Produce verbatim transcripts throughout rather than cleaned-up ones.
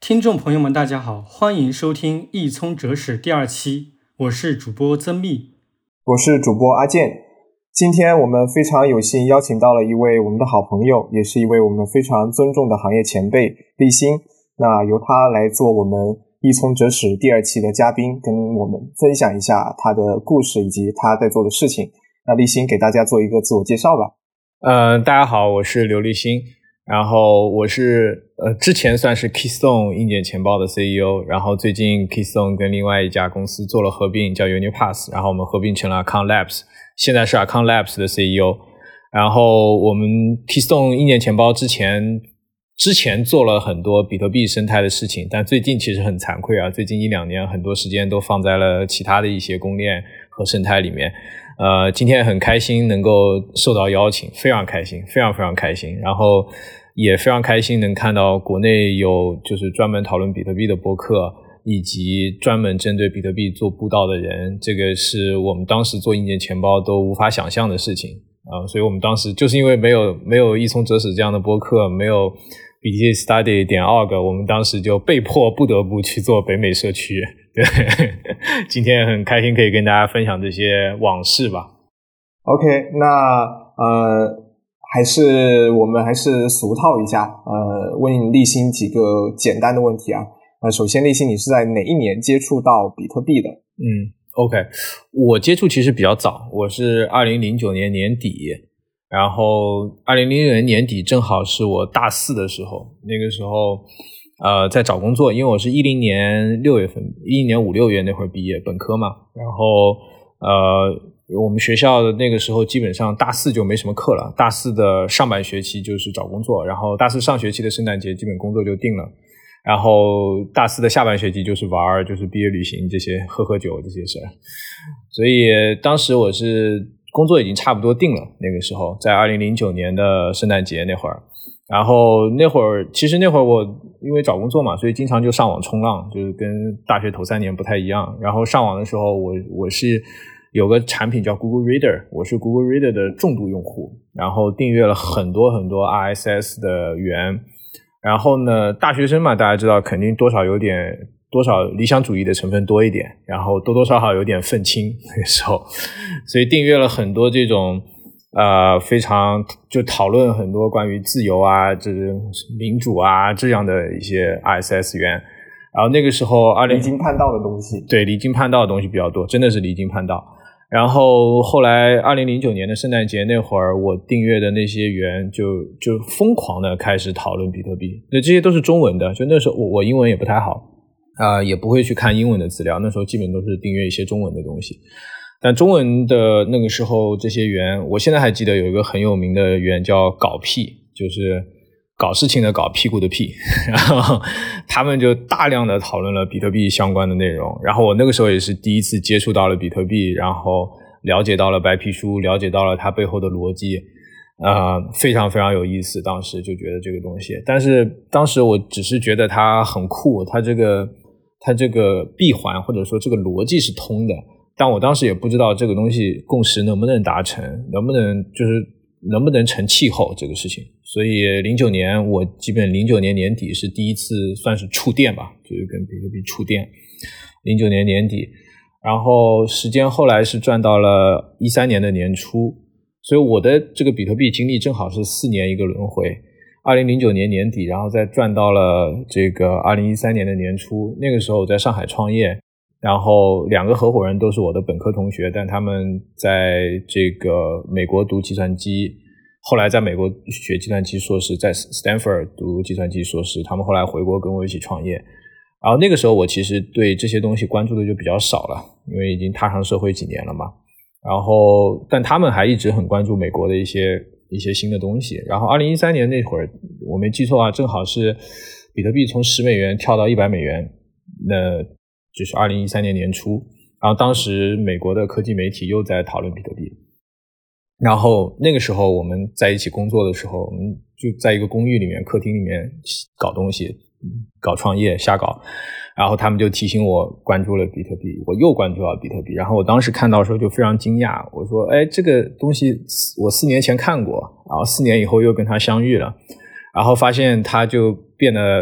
听众朋友们大家好，欢迎收听一聪哲史第二期，我是主播曾密， 我是主播阿健。今天我们非常有幸邀请到了一位我们的好朋友，也是一位我们非常尊重的行业前辈立新，那由他来做我们一聪哲史第二期的嘉宾，跟我们分享一下他的故事以及他在做的事情。那立新给大家做一个自我介绍吧。 呃，大家好，我是刘立新，然后我是呃之前算是 Keystone 硬件钱包的 C E O， 然后最近 Keystone 跟另外一家公司做了合并，叫 Unipass， 然后我们合并成了 Account Labs， 现在是 Account Labs 的 C E O。 然后我们 Keystone 硬件钱包之前之前做了很多比特币生态的事情，但最近其实很惭愧啊，最近一两年很多时间都放在了其他的一些公链和生态里面。呃，今天很开心能够受到邀请，非常开心，非常非常开心。然后也非常开心能看到国内有就是专门讨论比特币的播客，以及专门针对比特币做布道的人，这个是我们当时做硬件钱包都无法想象的事情啊、呃！所以我们当时就是因为没有没有一聪哲史这样的播客，没有 B T C Study 点 org， 我们当时就被迫不得不去做北美社区。对，今天很开心可以跟大家分享这些往事吧。 OK， 那呃还是我们还是俗套一下，呃问立新几个简单的问题啊。呃首先立新，你是在哪一年接触到比特币的？ 嗯 OK， 我接触其实比较早，我是二零零九年年底，然后二零零九年年底正好是我大四的时候，那个时候呃，在找工作，因为我是一零年六月份，一零年五六月那会儿毕业，本科嘛。然后呃，我们学校的那个时候基本上大四就没什么课了，大四的上半学期就是找工作，然后大四上学期的圣诞节基本工作就定了，然后大四的下半学期就是玩，就是毕业旅行这些，喝喝酒这些事儿。所以当时我是工作已经差不多定了，那个时候在二零零九年的圣诞节那会儿。然后那会儿其实那会儿我因为找工作嘛，所以经常就上网冲浪，就是跟大学头三年不太一样。然后上网的时候我我是有个产品叫 Google Reader， 我是 Google Reader 的重度用户，然后订阅了很多很多 R S S 的源。然后呢，大学生嘛，大家知道肯定多少有点多少理想主义的成分多一点，然后多多少少有点愤青那个时候，所以订阅了很多这种呃，非常就讨论很多关于自由啊，就是民主啊这样的一些 R S S 源。然后那个时候二零离经叛道的东西， 对，离经叛道的东西比较多，真的是离经叛道。然后后来二零零九年的圣诞节那会儿，我订阅的那些源就就疯狂的开始讨论比特币。那这些都是中文的，就那时候我我英文也不太好啊、呃，也不会去看英文的资料，那时候基本都是订阅一些中文的东西。但中文的那个时候这些源，我现在还记得有一个很有名的源叫搞屁，就是搞事情的搞，屁股的屁，然后他们就大量的讨论了比特币相关的内容。然后我那个时候也是第一次接触到了比特币，然后了解到了白皮书，了解到了它背后的逻辑，呃，非常非常有意思，当时就觉得这个东西。但是当时我只是觉得它很酷，它这个它这个闭环或者说这个逻辑是通的，但我当时也不知道这个东西共识能不能达成，能不能就是能不能成气候这个事情。所以零九年我基本零九年年底是第一次算是触电吧，就是跟比特币触电。零九年年底，然后时间后来是转到了一三年的年初，所以我的这个比特币经历正好是四年一个轮回。二零零九年年底，然后再转到了这个二零一三年的年初，那个时候我在上海创业。然后两个合伙人都是我的本科同学，但他们在这个美国读计算机，后来在美国学计算机硕士，在 Stanford 读计算机硕士，他们后来回国跟我一起创业。然后那个时候我其实对这些东西关注的就比较少了，因为已经踏上社会几年了嘛。然后但他们还一直很关注美国的一些一些新的东西。然后二零一三年那会儿我没记错啊，正好是比特币从十美元跳到一百美元，那就是二零一三年年初，然后当时美国的科技媒体又在讨论比特币。然后那个时候我们在一起工作的时候，我们就在一个公寓里面，客厅里面搞东西，搞创业，瞎搞。然后他们就提醒我关注了比特币，我又关注了比特币。然后我当时看到的时候就非常惊讶，我说哎，这个东西我四年前看过，然后四年以后又跟他相遇了，然后发现他就变得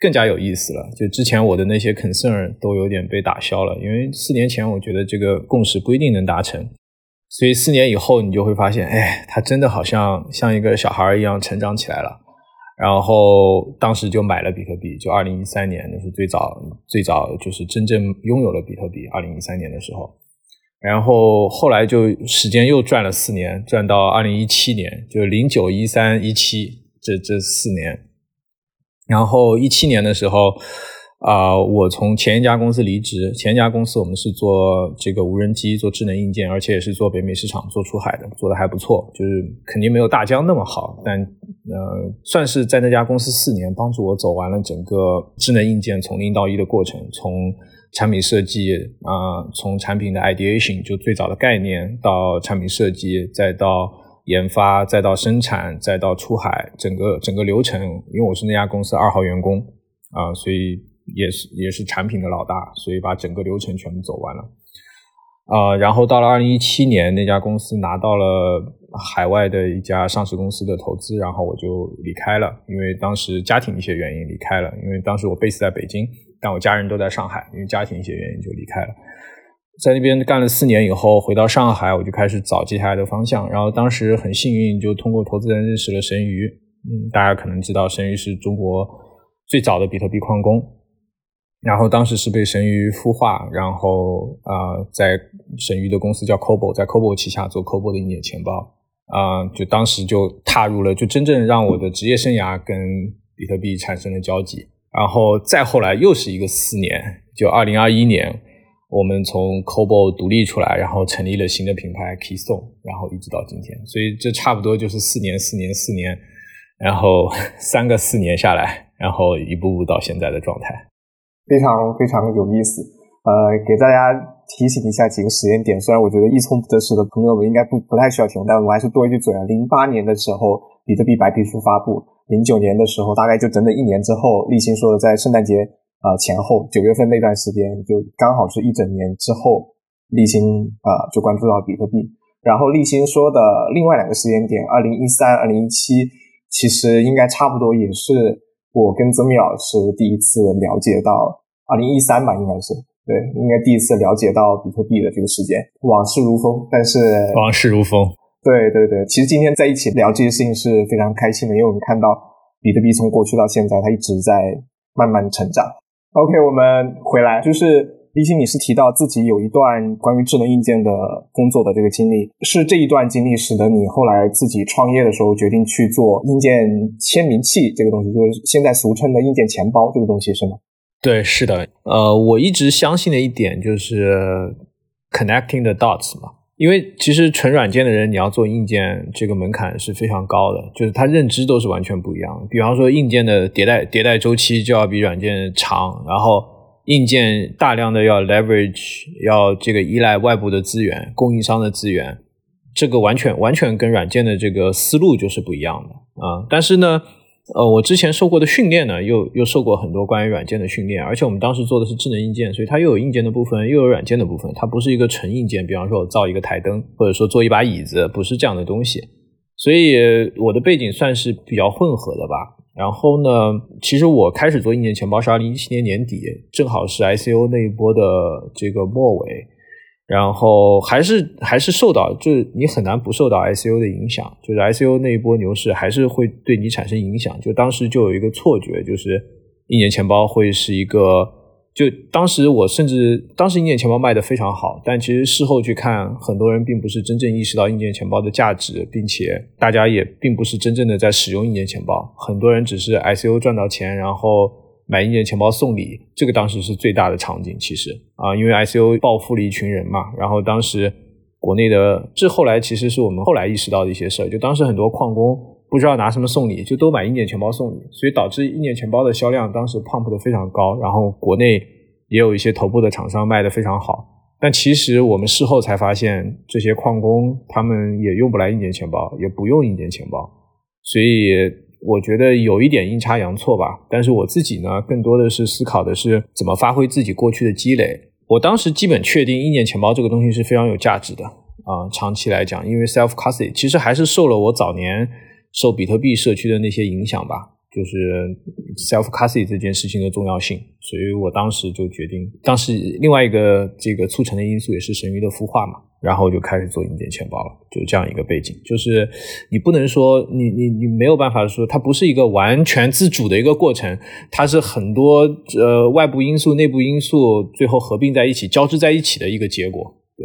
更加有意思了，就之前我的那些 concern 都有点被打消了，因为四年前我觉得这个共识不一定能达成，所以四年以后你就会发现，哎，他真的好像像一个小孩一样成长起来了。然后当时就买了比特币，就二零一三年，那是最早最早就是真正拥有了比特币，二零一三年的时候。然后后来就时间又转了四年，转到二零一七年，就零九、一三、一七这这四年。然后一七年的时候啊、呃，我从前一家公司离职，前一家公司我们是做这个无人机，做智能硬件，而且也是做北美市场，做出海的，做的还不错，就是肯定没有大疆那么好，但呃，算是在那家公司四年，帮助我走完了整个智能硬件从零到一的过程，从产品设计啊、呃，从产品的 ideation 就最早的概念到产品设计，再到研发，再到生产，再到出海，整个整个流程，因为我是那家公司二号员工啊、呃，所以也是也是产品的老大，所以把整个流程全部走完了。呃，然后到了二零一七年，那家公司拿到了海外的一家上市公司的投资，然后我就离开了，因为当时家庭一些原因离开了，因为当时我 base 在北京，但我家人都在上海，因为家庭一些原因就离开了。在那边干了四年以后，回到上海，我就开始找接下来的方向。然后当时很幸运，就通过投资人认识了神鱼。嗯，大家可能知道，神鱼是中国最早的比特币矿工。然后当时是被神鱼孵化，然后啊、呃，在神鱼的公司叫 Cobo， 在 Cobo 旗下做 Cobo 的硬件钱包啊、呃，就当时就踏入了，就真正让我的职业生涯跟比特币产生了交集。然后再后来又是一个四年，就二零二一年。我们从 Cobo 独立出来，然后成立了新的品牌 Keystone， 然后一直到今天，所以这差不多就是四年四年四年，然后三个四年下来，然后一步步到现在的状态。 非常非常有意思。呃，给大家提醒一下几个时间点，虽然我觉得一聪不得时的朋友们应该不不太需要提，但我还是多一句嘴啊。零八年的时候，比特币白皮书发布，零九年的时候，大概就整整一年之后，立新说的在圣诞节呃，前后九月份那段时间，就刚好是一整年之后，立新呃就关注到比特币。然后立新说的另外两个时间点，二零一三、二零一七，其实应该差不多也是我跟曾密老师第一次了解到，二零一三吧，应该是对，应该第一次了解到比特币的这个时间。往事如风，但是往事如风。 对对对，其实今天在一起聊这些事情是非常开心的，因为我们看到比特币从过去到现在，它一直在慢慢成长。OK， 我们回来，就是立新，你是提到自己有一段关于智能硬件的工作的这个经历，是这一段经历使得你后来自己创业的时候决定去做硬件签名器这个东西，就是现在俗称的硬件钱包这个东西，是吗？ 对，是的。呃，我一直相信的一点就是 connecting the dots 嘛，因为其实纯软件的人你要做硬件，这个门槛是非常高的，就是他认知都是完全不一样的。比方说硬件的迭代迭代周期就要比软件长，然后硬件大量的要 leverage， 要这个依赖外部的资源，供应商的资源，这个完全完全跟软件的这个思路就是不一样的啊、呃。但是呢呃，我之前受过的训练呢，又又受过很多关于软件的训练，而且我们当时做的是智能硬件，所以它又有硬件的部分，又有软件的部分，它不是一个纯硬件，比方说我造一个台灯，或者说做一把椅子，不是这样的东西。所以我的背景算是比较混合的吧。然后呢，其实我开始做硬件钱包是二零一七年年底，正好是 I C O 那一波的这个末尾。然后还是还是受到，就是你很难不受到 I C O 的影响，就是 I C O 那一波牛市还是会对你产生影响。就当时就有一个错觉，就是硬件钱包会是一个，就当时我甚至当时硬件钱包卖得非常好，但其实事后去看，很多人并不是真正意识到硬件钱包的价值，并且大家也并不是真正的在使用硬件钱包，很多人只是 I C O 赚到钱，然后买硬件钱包送礼，这个当时是最大的场景其实啊，因为 I C O 暴富了一群人嘛，然后当时国内的，这后来其实是我们后来意识到的一些事儿，就当时很多矿工不知道拿什么送礼，就都买硬件钱包送礼，所以导致硬件钱包的销量当时 pump 的非常高，然后国内也有一些头部的厂商卖的非常好，但其实我们事后才发现，这些矿工他们也用不来硬件钱包，也不用硬件钱包，所以我觉得有一点阴差阳错吧，但是我自己呢，更多的是思考的是怎么发挥自己过去的积累。我当时基本确定硬件钱包这个东西是非常有价值的啊、呃，长期来讲，因为 self custody 其实还是受了我早年受比特币社区的那些影响吧。 就是 self custody 这件事情的重要性，所以我当时就决定，当时另外一个这个促成的因素也是神域的孵化嘛，然后就开始做硬件钱包了，就这样一个背景。就是你不能说你你你没有办法说它不是一个完全自主的一个过程，它是很多呃外部因素内部因素最后合并在一起交织在一起的一个结果。对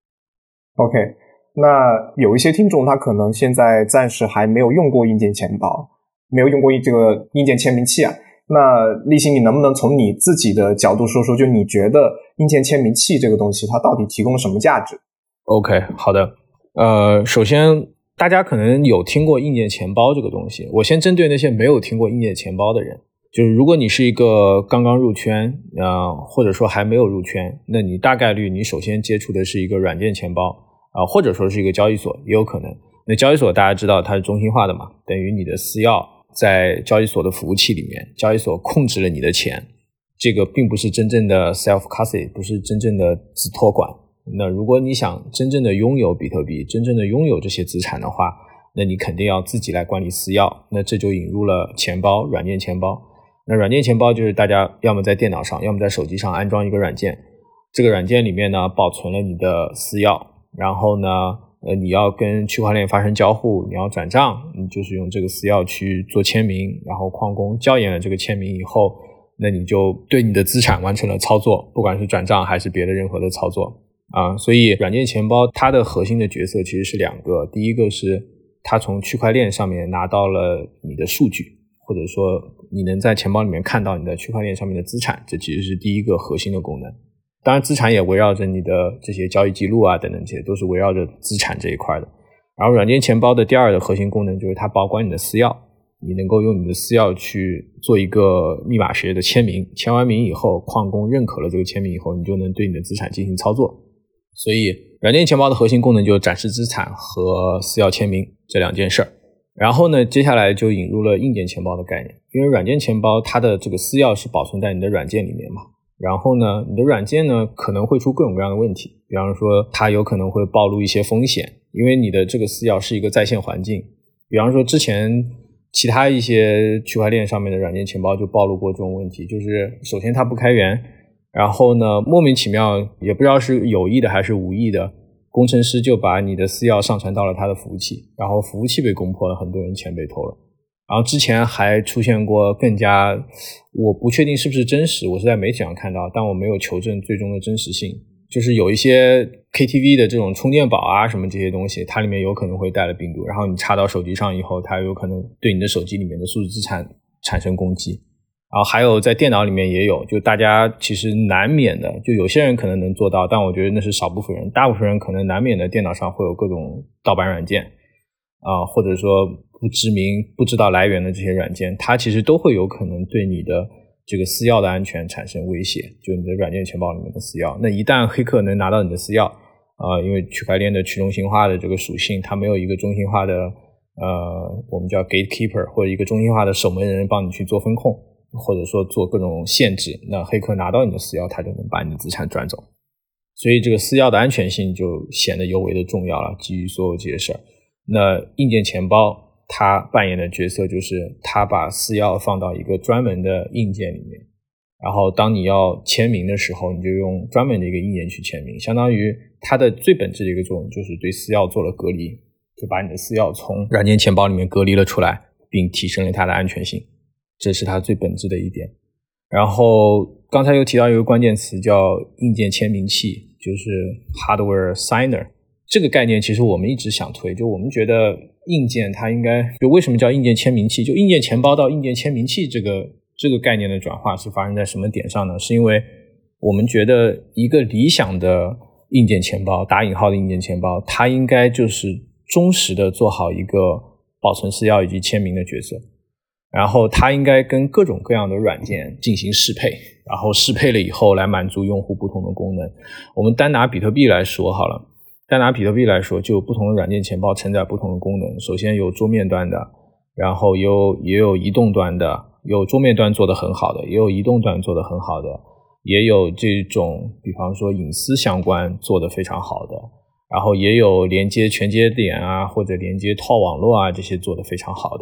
OK， 那有一些听众他可能现在暂时还没有用过硬件钱包，没有用过这个硬件签名器啊，那立新你能不能从你自己的角度说说，就你觉得硬件签名器这个东西它到底提供了什么价值？ OK， 好的。呃，首先大家可能有听过硬件钱包这个东西，我先针对那些没有听过硬件钱包的人，就是如果你是一个刚刚入圈呃，或者说还没有入圈，那你大概率你首先接触的是一个软件钱包啊、呃，或者说是一个交易所也有可能。那交易所大家知道它是中心化的嘛，等于你的私钥在交易所的服务器里面，交易所控制了你的钱，这个并不是真正的 self custody， 不是真正的自托管。那如果你想真正的拥有比特币，真正的拥有这些资产的话，那你肯定要自己来管理私钥，那这就引入了钱包，软件钱包。那软件钱包就是大家要么在电脑上，要么在手机上安装一个软件，这个软件里面呢保存了你的私钥，然后呢呃，你要跟区块链发生交互，你要转账，你就是用这个私钥去做签名，然后矿工校验了这个签名以后，那你就对你的资产完成了操作，不管是转账还是别的任何的操作啊。所以软件钱包它的核心的角色其实是两个，第一个是它从区块链上面拿到了你的数据，或者说你能在钱包里面看到你的区块链上面的资产，这其实是第一个核心的功能。当然资产也围绕着你的这些交易记录啊等等，这些都是围绕着资产这一块的。然后软件钱包的第二的核心功能就是它保管你的私钥，你能够用你的私钥去做一个密码学的签名，签完名以后矿工认可了这个签名以后，你就能对你的资产进行操作。所以软件钱包的核心功能就是展示资产和私钥签名这两件事儿。然后呢接下来就引入了硬件钱包的概念，因为软件钱包它的这个私钥是保存在你的软件里面嘛，然后呢你的软件呢可能会出各种各样的问题，比方说它有可能会暴露一些风险，因为你的这个私钥是一个在线环境，比方说之前其他一些区块链上面的软件钱包就暴露过这种问题，就是首先它不开源，然后呢莫名其妙也不知道是有意的还是无意的，工程师就把你的私钥上传到了他的服务器，然后服务器被攻破了，很多人钱被偷了。然后之前还出现过更加，我不确定是不是真实，我是在媒体上看到，但我没有求证最终的真实性，就是有一些 K T V 的这种充电宝啊什么这些东西，它里面有可能会带了病毒，然后你插到手机上以后，它有可能对你的手机里面的数字资产产生攻击。然后还有在电脑里面也有，就大家其实难免的，就有些人可能能做到，但我觉得那是少部分人，大部分人可能难免的电脑上会有各种盗版软件啊、呃，或者说不知名不知道来源的这些软件，它其实都会有可能对你的这个私钥的安全产生威胁，就你的软件钱包里面的私钥。那一旦黑客能拿到你的私钥啊、呃，因为区块链的去中心化的这个属性，它没有一个中心化的呃，我们叫 gatekeeper 或者一个中心化的守门人帮你去做风控，或者说做各种限制，那黑客拿到你的私钥，他就能把你的资产转走。所以这个私钥的安全性就显得尤为的重要了，基于所有这些事儿。那硬件钱包它扮演的角色就是它把私钥放到一个专门的硬件里面，然后当你要签名的时候，你就用专门的一个硬件去签名，相当于它的最本质的一个作用就是对私钥做了隔离，就把你的私钥从软件钱包里面隔离了出来，并提升了它的安全性，这是它最本质的一点。然后刚才又提到一个关键词叫硬件签名器，就是 hardware signer。 这个概念其实我们一直想推，就我们觉得硬件它应该，就为什么叫硬件签名器，就硬件钱包到硬件签名器这个这个概念的转化是发生在什么点上呢？是因为我们觉得一个理想的硬件钱包，打引号的硬件钱包，它应该就是忠实的做好一个保存私钥以及签名的角色，然后它应该跟各种各样的软件进行适配，然后适配了以后来满足用户不同的功能。我们单拿比特币来说好了，单拿比特币来说就有不同的软件钱包承载不同的功能，首先有桌面端的，然后有也有移动端的，有桌面端做得很好的，也有移动端做得很好的，也有这种比方说隐私相关做得非常好的，然后也有连接全节点啊或者连接套网络啊这些做得非常好的。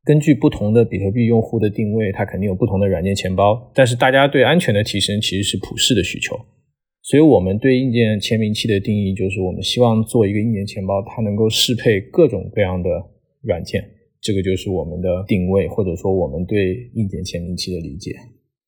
根据不同的比特币用户的定位，它肯定有不同的软件钱包，但是大家对安全的提升其实是普世的需求。所以我们对硬件签名器的定义就是我们希望做一个硬件钱包，它能够适配各种各样的软件，这个就是我们的定位，或者说我们对硬件签名器的理解。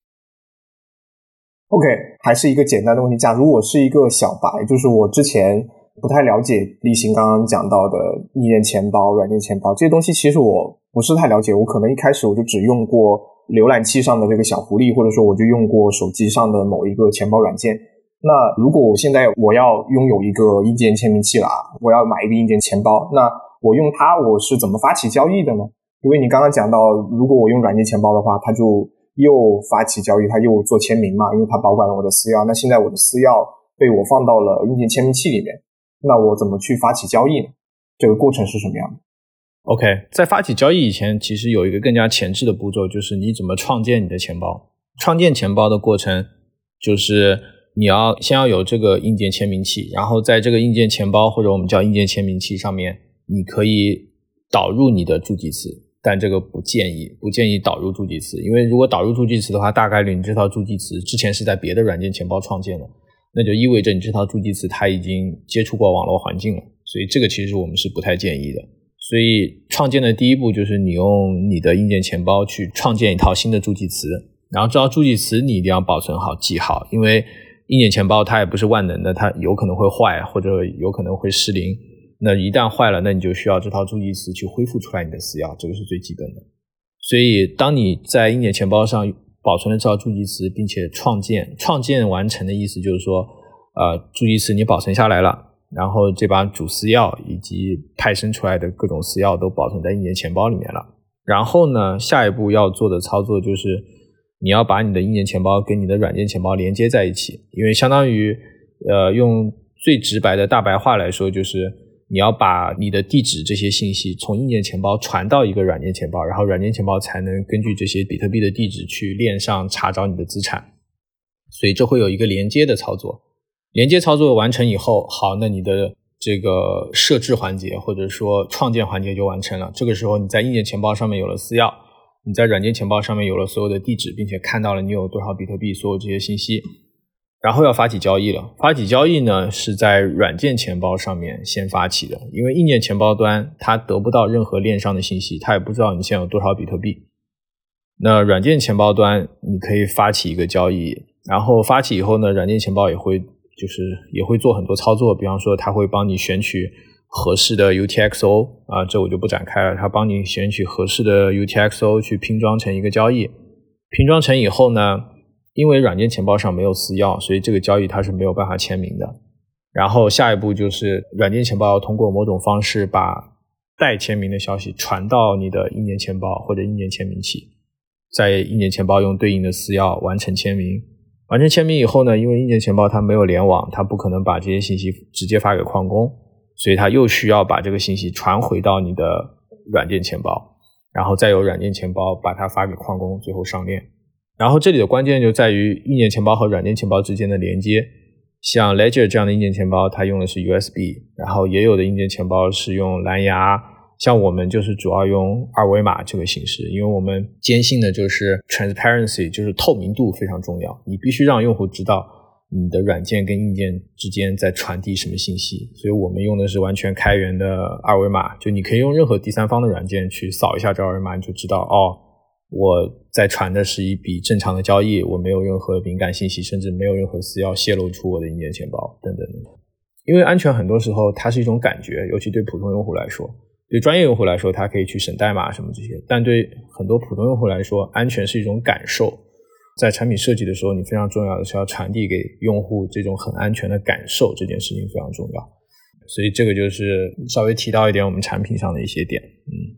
OK， 还是一个简单的问题。假如我是一个小白，就是我之前不太了解立新刚刚讲到的硬件钱包、软件钱包这些东西，其实我不是太了解。我可能一开始我就只用过浏览器上的这个小狐狸，或者说我就用过手机上的某一个钱包软件。那如果我现在我要拥有一个硬件签名器啦，我要买一个硬件钱包，那我用它我是怎么发起交易的呢？因为你刚刚讲到，如果我用软件钱包的话，它就又发起交易，它又做签名嘛，因为它保管了我的私钥。那现在我的私钥被我放到了硬件签名器里面，那我怎么去发起交易呢？这个过程是什么样的？ OK， 在发起交易以前，其实有一个更加前置的步骤，就是你怎么创建你的钱包。创建钱包的过程就是你要先要有这个硬件签名器，然后在这个硬件钱包或者我们叫硬件签名器上面，你可以导入你的助记词，但这个不建议不建议导入助记词，因为如果导入助记词的话，大概率你这套助记词之前是在别的软件钱包创建的，那就意味着你这套助记词它已经接触过网络环境了，所以这个其实我们是不太建议的。所以创建的第一步就是你用你的硬件钱包去创建一套新的助记词，然后这套助记词你一定要保存好记好，因为硬件钱包它也不是万能的，它有可能会坏或者有可能会失灵，那一旦坏了，那你就需要这套助记词去恢复出来你的私钥，这个是最基本的。所以当你在硬件钱包上保存了这套助记词，并且创建创建完成的意思就是说呃，助记词你保存下来了，然后这把主私钥以及派生出来的各种私钥都保存在硬件钱包里面了。然后呢，下一步要做的操作就是你要把你的硬件钱包跟你的软件钱包连接在一起，因为相当于呃，用最直白的大白话来说，就是你要把你的地址这些信息从硬件钱包传到一个软件钱包，然后软件钱包才能根据这些比特币的地址去链上查找你的资产，所以这会有一个连接的操作。连接操作完成以后，好，那你的这个设置环节或者说创建环节就完成了。这个时候你在硬件钱包上面有了私钥，你在软件钱包上面有了所有的地址，并且看到了你有多少比特币，所有这些信息，然后要发起交易了。发起交易呢是在软件钱包上面先发起的，因为硬件钱包端它得不到任何链上的信息，它也不知道你现在有多少比特币。那软件钱包端你可以发起一个交易，然后发起以后呢，软件钱包也会就是也会做很多操作，比方说它会帮你选取合适的 U T X O 啊，这我就不展开了，它帮你选取合适的 U T X O 去拼装成一个交易。拼装成以后呢，因为软件钱包上没有私钥，所以这个交易它是没有办法签名的。然后下一步就是软件钱包要通过某种方式把待签名的消息传到你的硬件钱包或者硬件签名器，在硬件钱包用对应的私钥完成签名。完成签名以后呢，因为硬件钱包它没有联网，它不可能把这些信息直接发给矿工，所以它又需要把这个信息传回到你的软件钱包，然后再由软件钱包把它发给矿工，最后上链。然后这里的关键就在于硬件钱包和软件钱包之间的连接。像 Ledger 这样的硬件钱包它用的是 U S B， 然后也有的硬件钱包是用蓝牙，像我们就是主要用二维码这个形式，因为我们坚信的就是 transparency， 就是透明度非常重要，你必须让用户知道你的软件跟硬件之间在传递什么信息，所以我们用的是完全开源的二维码，就你可以用任何第三方的软件去扫一下这二维码，你就知道哦，我在传的是一笔正常的交易，我没有任何敏感信息，甚至没有任何私钥泄露出我的硬件钱包等等等等。因为安全很多时候它是一种感觉，尤其对普通用户来说，对专业用户来说它可以去审代码什么这些，但对很多普通用户来说，安全是一种感受。在产品设计的时候，你非常重要的是要传递给用户这种很安全的感受，这件事情非常重要。所以这个就是稍微提到一点我们产品上的一些点。嗯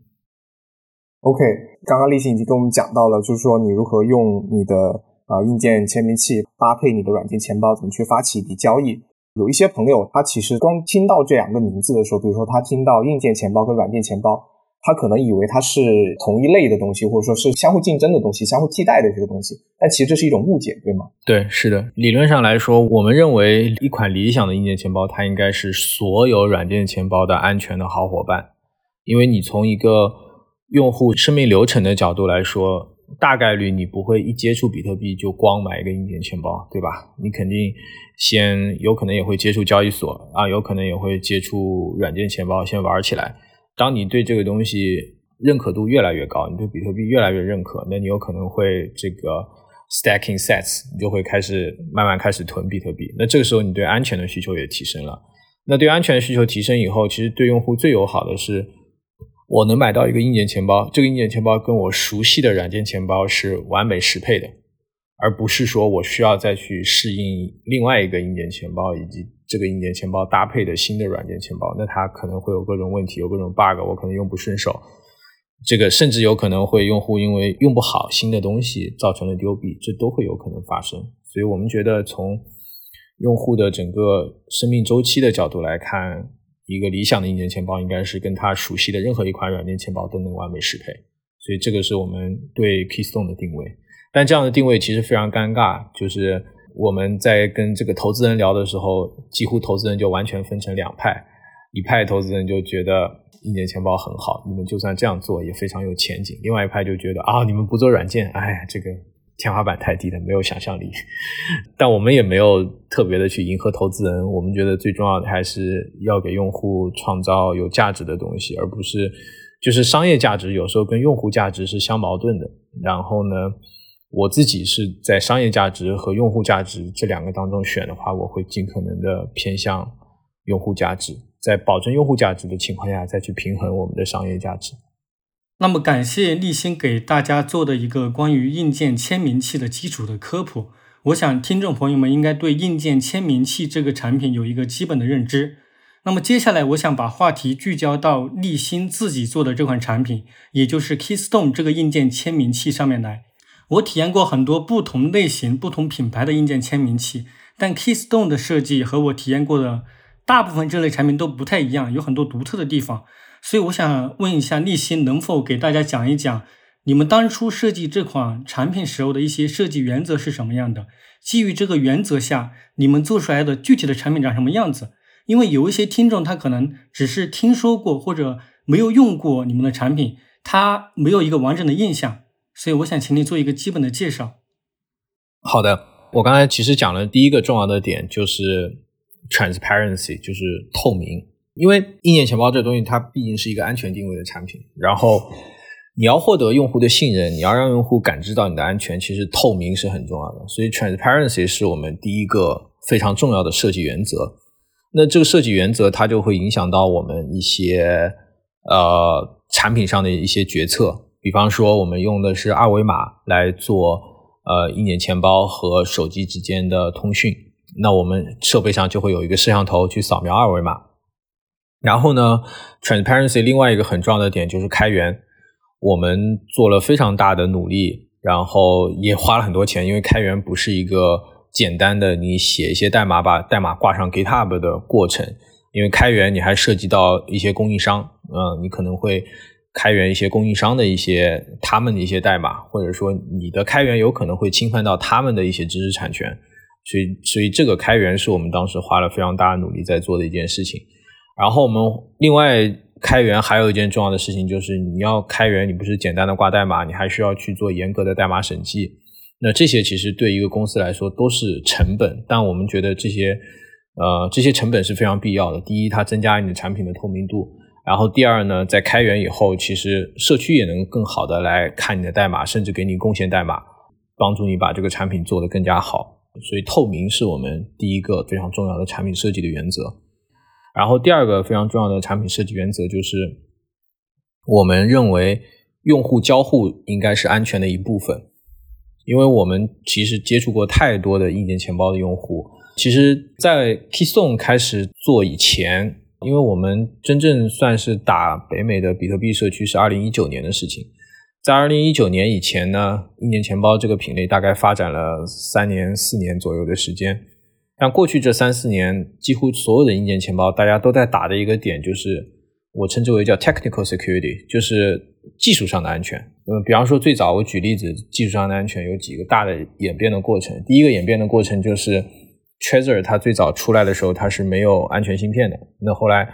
OK， 刚刚立新已经跟我们讲到了，就是说你如何用你的呃硬件签名器搭配你的软件钱包，怎么去发起一笔交易。有一些朋友他其实光听到这两个名字的时候，比如说他听到硬件钱包跟软件钱包，他可能以为它是同一类的东西，或者说是相互竞争的东西，相互替代的这个东西，但其实这是一种误解，对吗？ 对，是的。理论上来说，我们认为一款理想的硬件钱包它应该是所有软件钱包的安全的好伙伴，因为你从一个用户生命流程的角度来说，大概率你不会一接触比特币就光买一个硬件钱包，对吧？你肯定先有可能也会接触交易所啊，有可能也会接触软件钱包，先玩起来。当你对这个东西认可度越来越高，你对比特币越来越认可，那你有可能会这个 stacking sats， 你就会开始慢慢开始囤比特币。那这个时候你对安全的需求也提升了。那对安全的需求提升以后，其实对用户最友好的是我能买到一个硬件钱包，这个硬件钱包跟我熟悉的软件钱包是完美适配的，而不是说我需要再去适应另外一个硬件钱包以及这个硬件钱包搭配的新的软件钱包，那它可能会有各种问题，有各种 bug， 我可能用不顺手，这个甚至有可能会用户因为用不好新的东西造成了丢币，这都会有可能发生。所以我们觉得从用户的整个生命周期的角度来看，一个理想的硬件钱包应该是跟他熟悉的任何一款软件钱包都能完美适配，所以这个是我们对 Keystone 的定位。但这样的定位其实非常尴尬，就是我们在跟这个投资人聊的时候，几乎投资人就完全分成两派，一派投资人就觉得硬件钱包很好，你们就算这样做也非常有前景，另外一派就觉得啊，你们不做软件，哎，这个天花板太低了，没有想象力。但我们也没有特别的去迎合投资人，我们觉得最重要的还是要给用户创造有价值的东西，而不是就是商业价值有时候跟用户价值是相矛盾的。然后呢，我自己是在商业价值和用户价值这两个当中选的话，我会尽可能的偏向用户价值，在保证用户价值的情况下再去平衡我们的商业价值。 那么感谢立新给大家做的一个关于硬件签名器的基础的科普，我想听众朋友们应该对硬件签名器这个产品有一个基本的认知。那么接下来我想把话题聚焦到立新自己做的这款产品，也就是 Keystone 这个硬件签名器上面来。我体验过很多不同类型不同品牌的硬件签名器，但 Keystone 的设计和我体验过的大部分这类产品都不太一样，有很多独特的地方。所以我想问一下立新，能否给大家讲一讲你们当初设计这款产品时候的一些设计原则是什么样的？基于这个原则下，你们做出来的具体的产品长什么样子？因为有一些听众他可能只是听说过或者没有用过你们的产品，他没有一个完整的印象，所以我想请你做一个基本的介绍。 好的，我刚才其实讲了第一个重要的点就是 transparency， 就是透明。因为硬件钱包这东西它毕竟是一个安全定位的产品，然后你要获得用户的信任，你要让用户感知到你的安全，其实透明是很重要的，所以 transparency 是我们第一个非常重要的设计原则。那这个设计原则它就会影响到我们一些呃产品上的一些决策，比方说我们用的是二维码来做呃硬件钱包和手机之间的通讯，那我们设备上就会有一个摄像头去扫描二维码。然后呢 transparency 另外一个很重要的点就是开源，我们做了非常大的努力，然后也花了很多钱，因为开源不是一个简单的你写一些代码把代码挂上 GitHub 的过程，因为开源你还涉及到一些供应商，嗯，你可能会开源一些供应商的一些他们的一些代码，或者说你的开源有可能会侵犯到他们的一些知识产权，所以所以这个开源是我们当时花了非常大的努力在做的一件事情。然后我们另外开源还有一件重要的事情，就是你要开源，你不是简单的挂代码，你还需要去做严格的代码审计。那这些其实对一个公司来说都是成本，但我们觉得这些呃这些成本是非常必要的。第一，它增加你的产品的透明度，然后第二呢，在开源以后，其实社区也能更好的来看你的代码，甚至给你贡献代码，帮助你把这个产品做得更加好。所以透明是我们第一个非常重要的产品设计的原则。然后第二个非常重要的产品设计原则就是我们认为用户交互应该是安全的一部分，因为我们其实接触过太多的硬件钱包的用户，其实在 Keystone 开始做以前，因为我们真正算是打北美的比特币社区是二零一九年的事情，在二零一九年以前呢，硬件钱包这个品类大概发展了三年四年左右的时间。但过去这三四年，几乎所有的硬件钱包大家都在打的一个点，就是我称之为叫 technical security， 就是技术上的安全。嗯，比方说最早我举例子，技术上的安全有几个大的演变的过程。第一个演变的过程就是 Trezor 它最早出来的时候它是没有安全芯片的，那后来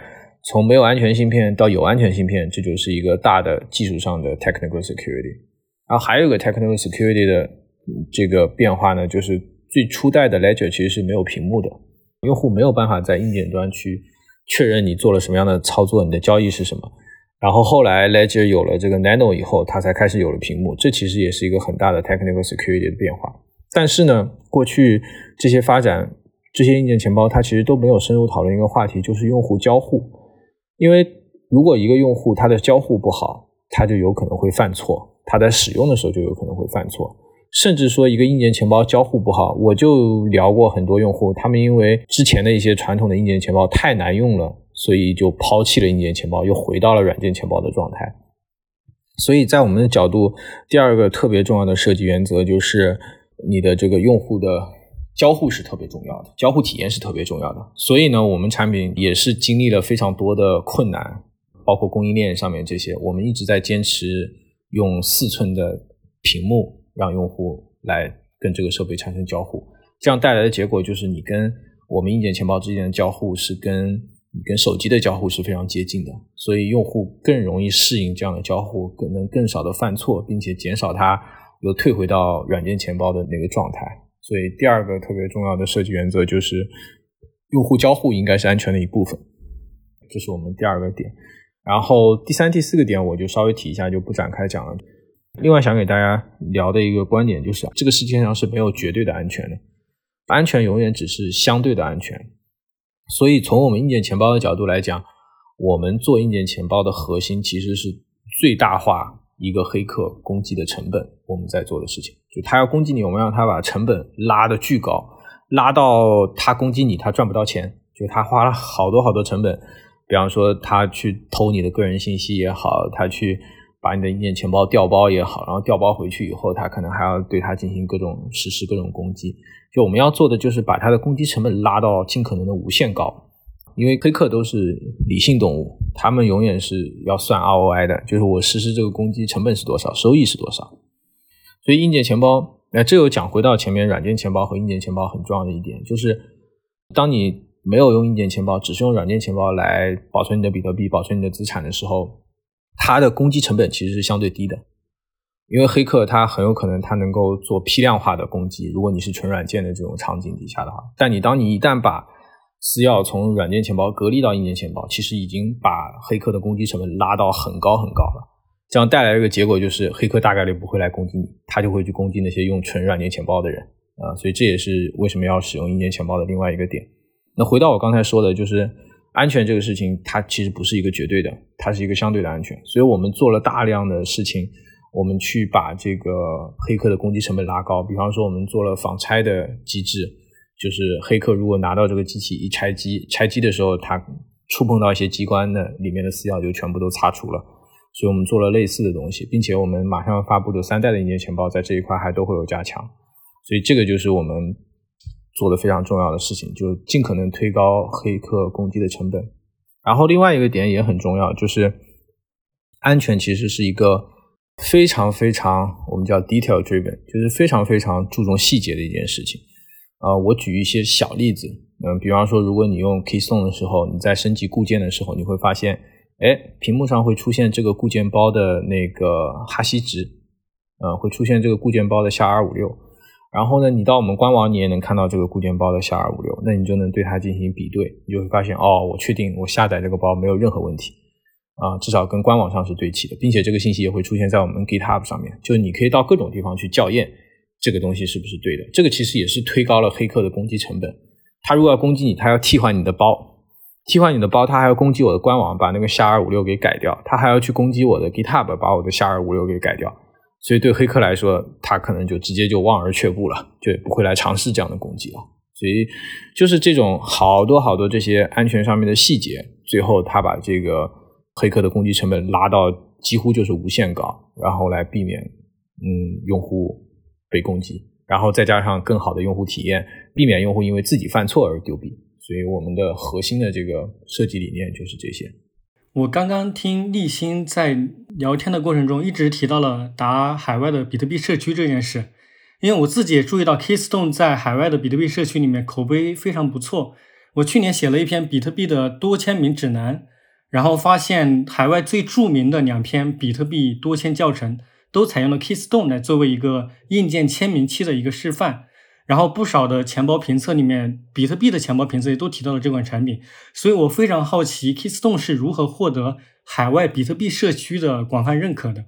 从没有安全芯片到有安全芯片，这就是一个大的技术上的 technical security。然后还有一个 technical security 的这个变化呢，就是最初代的 Ledger 其实是没有屏幕的，用户没有办法在硬件端去确认你做了什么样的操作，你的交易是什么。然后后来 Ledger 有了这个 Nano 以后，它才开始有了屏幕，这其实也是一个很大的 technical security 的变化。但是呢，过去这些发展，这些硬件钱包它其实都没有深入讨论一个话题，就是用户交互。因为如果一个用户他的交互不好，他就有可能会犯错，他在使用的时候就有可能会犯错。甚至说一个硬件钱包交互不好，我就聊过很多用户，他们因为之前的一些传统的硬件钱包太难用了，所以就抛弃了硬件钱包，又回到了软件钱包的状态。所以在我们的角度，第二个特别重要的设计原则就是你的这个用户的交互是特别重要的，交互体验是特别重要的。所以呢，我们产品也是经历了非常多的困难，包括供应链上面这些，我们一直在坚持用四寸的屏幕让用户来跟这个设备产生交互，这样带来的结果就是你跟我们硬件钱包之间的交互是跟你跟手机的交互是非常接近的，所以用户更容易适应这样的交互，更能更少的犯错，并且减少它又退回到软件钱包的那个状态。所以第二个特别重要的设计原则就是用户交互应该是安全的一部分，这是我们第二个点。然后第三第四个点我就稍微提一下，就不展开讲了。另外想给大家聊的一个观点就是这个世界上是没有绝对的安全的，安全永远只是相对的安全。所以从我们硬件钱包的角度来讲，我们做硬件钱包的核心其实是最大化一个黑客攻击的成本，我们在做的事情就他要攻击你，我们让他把成本拉得巨高，拉到他攻击你他赚不到钱，就他花了好多好多成本，比方说他去偷你的个人信息也好，他去把你的硬件钱包调包也好，然后调包回去以后他可能还要对他进行各种实施各种攻击，就我们要做的就是把他的攻击成本拉到尽可能的无限高。因为黑客都是理性动物，他们永远是要算 R O I 的，就是我实施这个攻击成本是多少，收益是多少。所以硬件钱包，那这又讲回到前面软件钱包和硬件钱包很重要的一点，就是当你没有用硬件钱包，只是用软件钱包来保存你的比特币，保存你的资产的时候，它的攻击成本其实是相对低的。因为黑客他很有可能他能够做批量化的攻击，如果你是纯软件的这种场景底下的话，但你当你一旦把私钥从软件钱包隔离到硬件钱包，其实已经把黑客的攻击成本拉到很高很高了。这样带来的一个结果就是黑客大概率不会来攻击你，他就会去攻击那些用纯软件钱包的人啊、呃，所以这也是为什么要使用硬件钱包的另外一个点。那回到我刚才说的，就是安全这个事情它其实不是一个绝对的，它是一个相对的安全。所以我们做了大量的事情，我们去把这个黑客的攻击成本拉高。比方说我们做了仿拆的机制，就是黑客如果拿到这个机器一拆机，拆机的时候他触碰到一些机关的里面的私钥就全部都擦除了。所以我们做了类似的东西，并且我们马上发布的三代的硬件钱包在这一块还都会有加强。所以这个就是我们做的非常重要的事情，就尽可能推高黑客攻击的成本。然后另外一个点也很重要，就是安全其实是一个非常非常我们叫 detail driven， 就是非常非常注重细节的一件事情。呃，我举一些小例子，嗯，比方说如果你用 Keystone 的时候，你在升级固件的时候，你会发现哎，屏幕上会出现这个固件包的那个哈希值，呃，会出现这个固件包的下二五六。然后呢，你到我们官网你也能看到这个固件包的下二五六，那你就能对它进行比对，你就会发现哦，我确定我下载这个包没有任何问题啊、呃，至少跟官网上是对齐的，并且这个信息也会出现在我们 GitHub 上面，就你可以到各种地方去校验这个东西是不是对的。这个其实也是推高了黑客的攻击成本。他如果要攻击你，他要替换你的包。替换你的包，他还要攻击我的官网，把那个下二五六给改掉，他还要去攻击我的 GitHub， 把我的下二五六给改掉。所以对黑客来说，他可能就直接就望而却步了，就不会来尝试这样的攻击了。所以就是这种好多好多这些安全上面的细节，最后他把这个黑客的攻击成本拉到几乎就是无限高，然后来避免嗯用户被攻击，然后再加上更好的用户体验，避免用户因为自己犯错而丢币。所以我们的核心的这个设计理念就是这些。 我刚刚听立新在聊天的过程中一直提到了打海外的比特币社区这件事，因为我自己也注意到 Keystone 在海外的比特币社区里面口碑非常不错。我去年写了一篇比特币的多签名指南， 然后发现海外最著名的两篇比特币多签教程都采用了 Keystone 来作为一个硬件签名器的一个示范，然后不少的钱包评测里面，比特币的钱包评测也都提到了这款产品，所以我非常好奇 Keystone 是如何获得海外比特币社区的广泛认可的。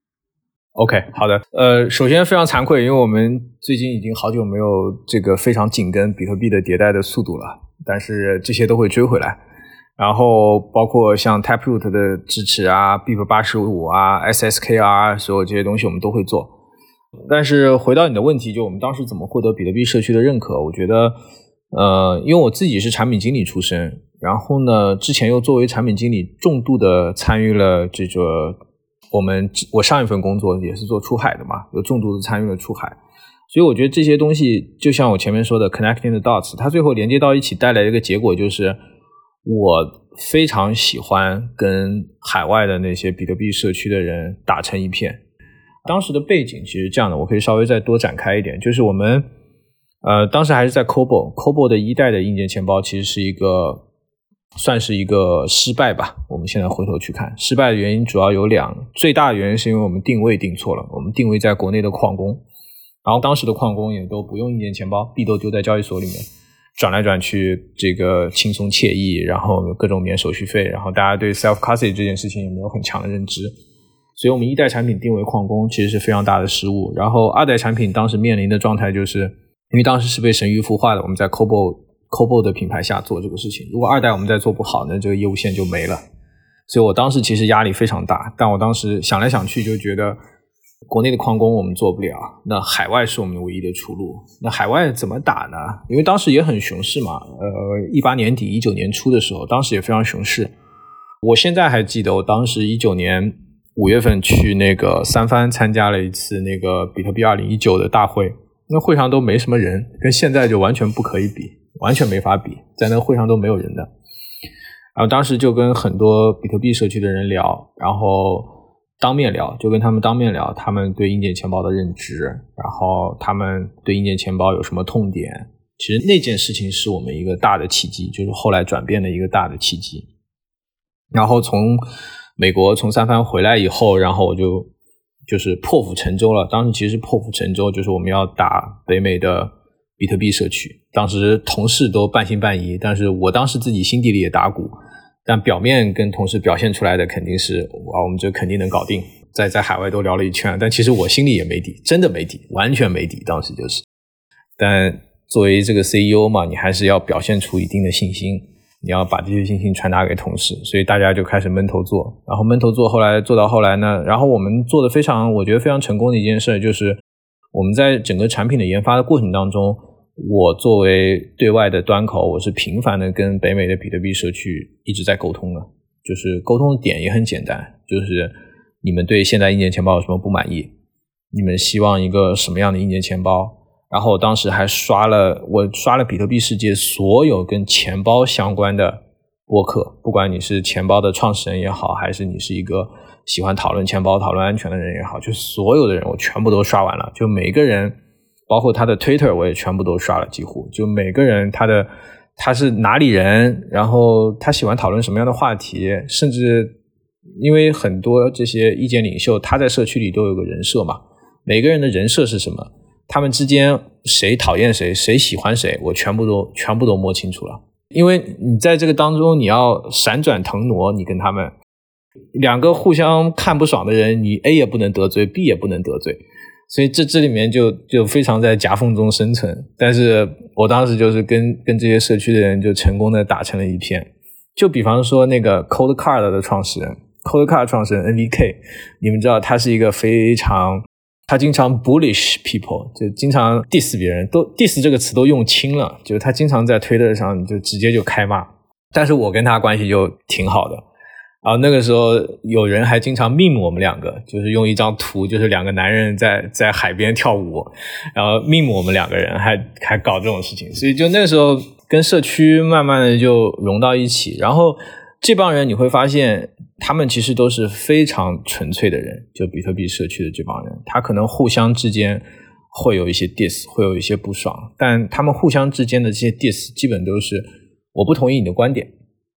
OK， 好的。呃，首先非常惭愧，因为我们最近已经好久没有这个非常紧跟比特币的迭代的速度了，但是这些都会追回来。然后包括像 Taproot 的支持啊 B I P 八十五 啊 S S K R 所有这些东西我们都会做。但是回到你的问题，就我们当时怎么获得比特币社区的认可，我觉得呃，因为我自己是产品经理出身，然后呢之前又作为产品经理重度的参与了这个我们我上一份工作也是做出海的嘛，有重度的参与了出海，所以我觉得这些东西就像我前面说的 connecting the dots， 它最后连接到一起带来的一个结果就是我非常喜欢跟海外的那些比特币社区的人打成一片。当时的背景其实这样的，我可以稍微再多展开一点，就是我们呃当时还是在 Cobo Cobo 的一代的硬件钱包其实是一个算是一个失败吧，我们现在回头去看失败的原因主要有两，最大的原因是因为我们定位定错了，我们定位在国内的矿工，然后当时的矿工也都不用硬件钱包，币都丢在交易所里面转来转去，这个轻松惬意，然后各种免手续费，然后大家对 self custody 这件事情也没有很强的认知，所以我们一代产品定为矿工其实是非常大的失误。然后二代产品当时面临的状态就是因为当时是被神域孵化的，我们在 Cobo Cobo 的品牌下做这个事情，如果二代我们再做不好呢，这个业务线就没了。所以我当时其实压力非常大，但我当时想来想去就觉得国内的矿工我们做不了，那海外是我们唯一的出路。那海外怎么打呢？因为当时也很熊市嘛，呃，一八年底一九年初的时候，当时也非常熊市。我现在还记得，我当时一九年五月份去那个三藩参加了一次那个比特币二零一九的大会，那会上都没什么人，跟现在就完全不可以比，完全没法比，在那会上都没有人的。然后当时就跟很多比特币社区的人聊，然后当面聊，就跟他们当面聊他们对硬件钱包的认知，然后他们对硬件钱包有什么痛点。其实那件事情是我们一个大的契机，就是后来转变的一个大的契机。然后从美国从三藩回来以后，然后我就就是破釜沉舟了。当时其实破釜沉舟就是我们要打北美的比特币社区，当时同事都半信半疑，但是我当时自己心底里也打鼓，但表面跟同事表现出来的肯定是哇，我们这肯定能搞定，在在海外都聊了一圈，但其实我心里也没底，真的没底，完全没底，当时就是。但作为这个 C E O 嘛，你还是要表现出一定的信心，你要把这些信心传达给同事，所以大家就开始闷头做，然后闷头做，后来做到后来呢，然后我们做的非常我觉得非常成功的一件事就是我们在整个产品的研发的过程当中，我作为对外的端口，我是频繁的跟北美的比特币社区一直在沟通的，就是沟通的点也很简单，就是你们对现在硬件钱包有什么不满意，你们希望一个什么样的硬件钱包。然后我当时还刷了我刷了比特币世界所有跟钱包相关的播客，不管你是钱包的创始人也好，还是你是一个喜欢讨论钱包讨论安全的人也好，就所有的人我全部都刷完了，就每个人包括他的 Twitter 我也全部都刷了，几乎就每个人他的他是哪里人，然后他喜欢讨论什么样的话题，甚至因为很多这些意见领袖他在社区里都有个人设嘛，每个人的人设是什么，他们之间谁讨厌谁谁喜欢谁，我全部都全部都摸清楚了。因为你在这个当中你要闪转腾挪，你跟他们两个互相看不爽的人，你 A 也不能得罪 B 也不能得罪，所以这这里面就就非常在夹缝中生存。但是我当时就是跟跟这些社区的人就成功的打成了一片。就比方说那个 Cold Card 的创始人 Cold Card 创始人 N V K， 你们知道他是一个非常他经常 bullish people， 就经常 diss 别人，都 diss 这个词都用轻了，就是他经常在 Twitter 上就直接就开骂。但是我跟他关系就挺好的，然后那个时候有人还经常 meme 我们两个，就是用一张图，就是两个男人在在海边跳舞，然后 meme 我们两个人，还还搞这种事情。所以就那时候跟社区慢慢的就融到一起，然后这帮人你会发现他们其实都是非常纯粹的人，就比特币社区的这帮人，他可能互相之间会有一些 diss， 会有一些不爽，但他们互相之间的这些 diss 基本都是我不同意你的观点，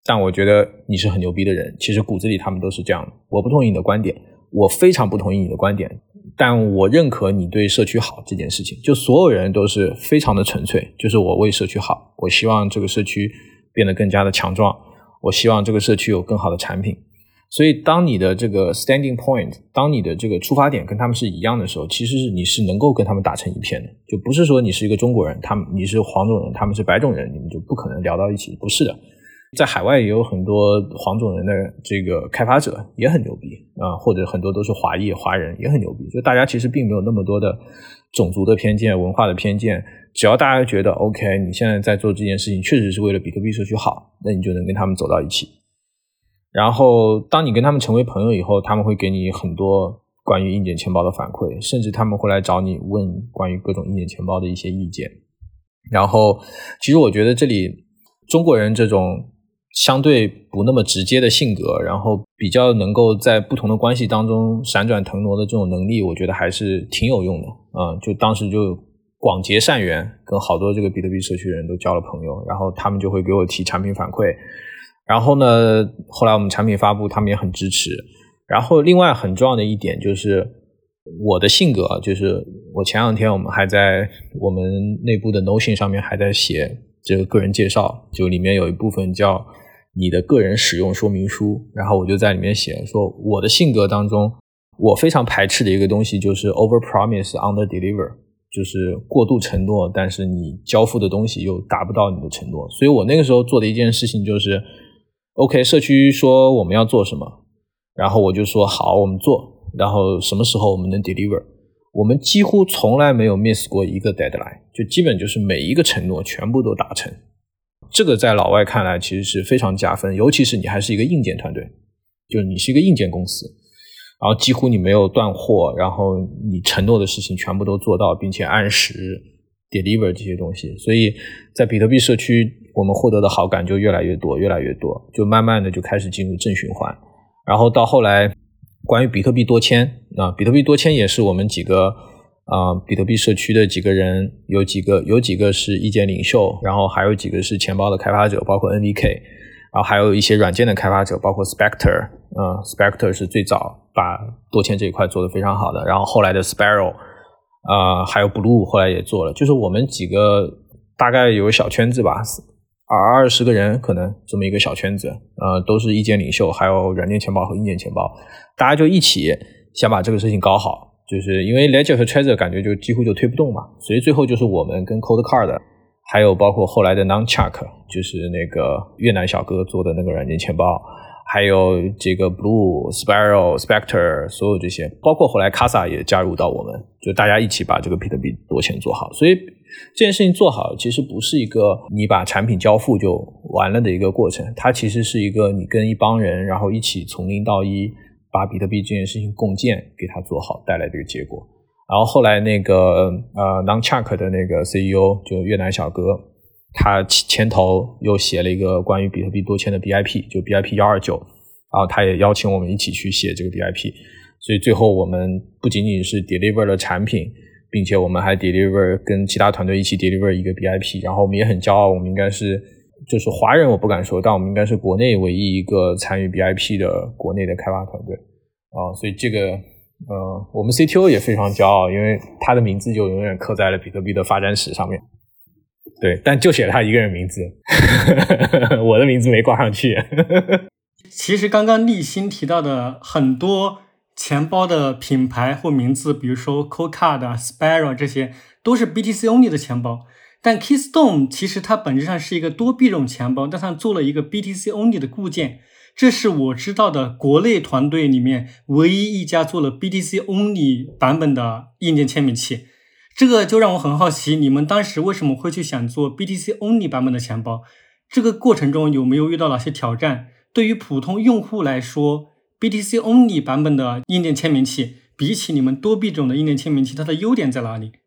但我觉得你是很牛逼的人，其实骨子里他们都是这样的。我不同意你的观点，我非常不同意你的观点，但我认可你对社区好这件事情。就所有人都是非常的纯粹，就是我为社区好，我希望这个社区变得更加的强壮，我希望这个社区有更好的产品。所以当你的这个 standing point， 当你的这个出发点跟他们是一样的时候，其实你是能够跟他们打成一片的。就不是说你是一个中国人，他们你是黄种人，他们是白种人，你们就不可能聊到一起，不是的。在海外也有很多黄种人的这个开发者也很牛逼啊、呃，或者很多都是华裔华人也很牛逼。就大家其实并没有那么多的种族的偏见、文化的偏见，只要大家觉得 OK， 你现在在做这件事情确实是为了比特币社区好，那你就能跟他们走到一起。然后当你跟他们成为朋友以后，他们会给你很多关于硬件钱包的反馈，甚至他们会来找你问关于各种硬件钱包的一些意见。然后其实我觉得这里中国人这种相对不那么直接的性格，然后比较能够在不同的关系当中闪转腾挪的这种能力，我觉得还是挺有用的啊、嗯！就当时就广结善缘，跟好多这个比特币社区人都交了朋友，然后他们就会给我提产品反馈。然后呢，后来我们产品发布，他们也很支持。然后另外很重要的一点就是我的性格，就是我前两天我们还在我们内部的 Notion 上面还在写这个个人介绍，就里面有一部分叫你的个人使用说明书，然后我就在里面写说我的性格当中，我非常排斥的一个东西就是 over promise under deliver， 就是过度承诺，但是你交付的东西又达不到你的承诺。所以我那个时候做的一件事情就是OK， 社区说我们要做什么，然后我就说好，我们做，然后什么时候我们能 deliver。 我们几乎从来没有 miss 过一个 deadline， 就基本就是每一个承诺全部都达成。这个在老外看来其实是非常加分，尤其是你还是一个硬件团队，就是你是一个硬件公司，然后几乎你没有断货，然后你承诺的事情全部都做到，并且按时 deliver 这些东西。所以在比特币社区我们获得的好感就越来越多越来越多，就慢慢的就开始进入正循环。然后到后来关于比特币多签啊，比特币多签也是我们几个啊、呃，比特币社区的几个人，有几个有几个是意见领袖，然后还有几个是钱包的开发者，包括 N V K， 然后还有一些软件的开发者，包括 Spectre， 啊、呃、，Spectre 是最早把多签这一块做得非常好的，然后后来的 Sparrow， 啊、呃，还有 Blue 后来也做了，就是我们几个大概有个小圈子吧，二十个人可能这么一个小圈子，呃，都是意见领袖，还有软件钱包和硬件钱包，大家就一起想把这个事情搞好。就是因为 Ledger 和 Trezor 感觉就几乎就推不动嘛，所以最后就是我们跟 Coldcard， 还有包括后来的 Nunchuck， 就是那个越南小哥做的那个软件钱包，还有这个 Blue、Sparrow、Spectre， 所有这些，包括后来 Casa 也加入到我们，就大家一起把这个比特币多钱做好。所以这件事情做好其实不是一个你把产品交付就完了的一个过程，它其实是一个你跟一帮人然后一起从零到一把比特币这件事情共建给它做好带来这个结果。然后后来那个呃 Nunchuck 的那个 C E O 就越南小哥，他牵头又写了一个关于比特币多签的 B I P， 就 B I P 一二九， 然后他也邀请我们一起去写这个 B I P。 所以最后我们不仅仅是 deliver 了产品，并且我们还 deliver 跟其他团队一起 deliver 一个 B I P， 然后我们也很骄傲，我们应该是就是华人我不敢说，但我们应该是国内唯一一个参与 B I P 的国内的开发团队啊，所以这个呃，我们 C T O 也非常骄傲，因为他的名字就永远刻在了比特币的发展史上面。对，但就写了他一个人名字，我的名字没挂上去。 其实刚刚立新提到的很多钱包的品牌或名字，比如说 Coldcard、Sparrow 这些都是 B T C only 的钱包，但 Keystone 其实它本质上是一个多币种钱包，但它做了一个 B T C only 的固件，这是我知道的国内团队里面唯一一家做了 B T C only 版本的硬件签名器。这个就让我很好奇，你们当时为什么会去想做 B T C only 版本的钱包？这个过程中有没有遇到哪些挑战？对于普通用户来说， B T C only 版本的硬件签名器比起你们多币种的硬件签名器，它的优点在哪里？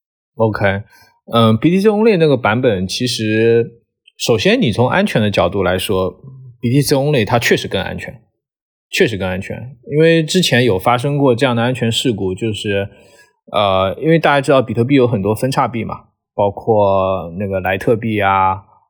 OK， 嗯 B T C only 那个版本其实首先你从安全的角度来说， B T C only 它确实更安全，确实更安全，因为之前有发生过这样的安全事故，就是呃，因为大家知道比特币有很多分叉币嘛，包括那个莱特币啊，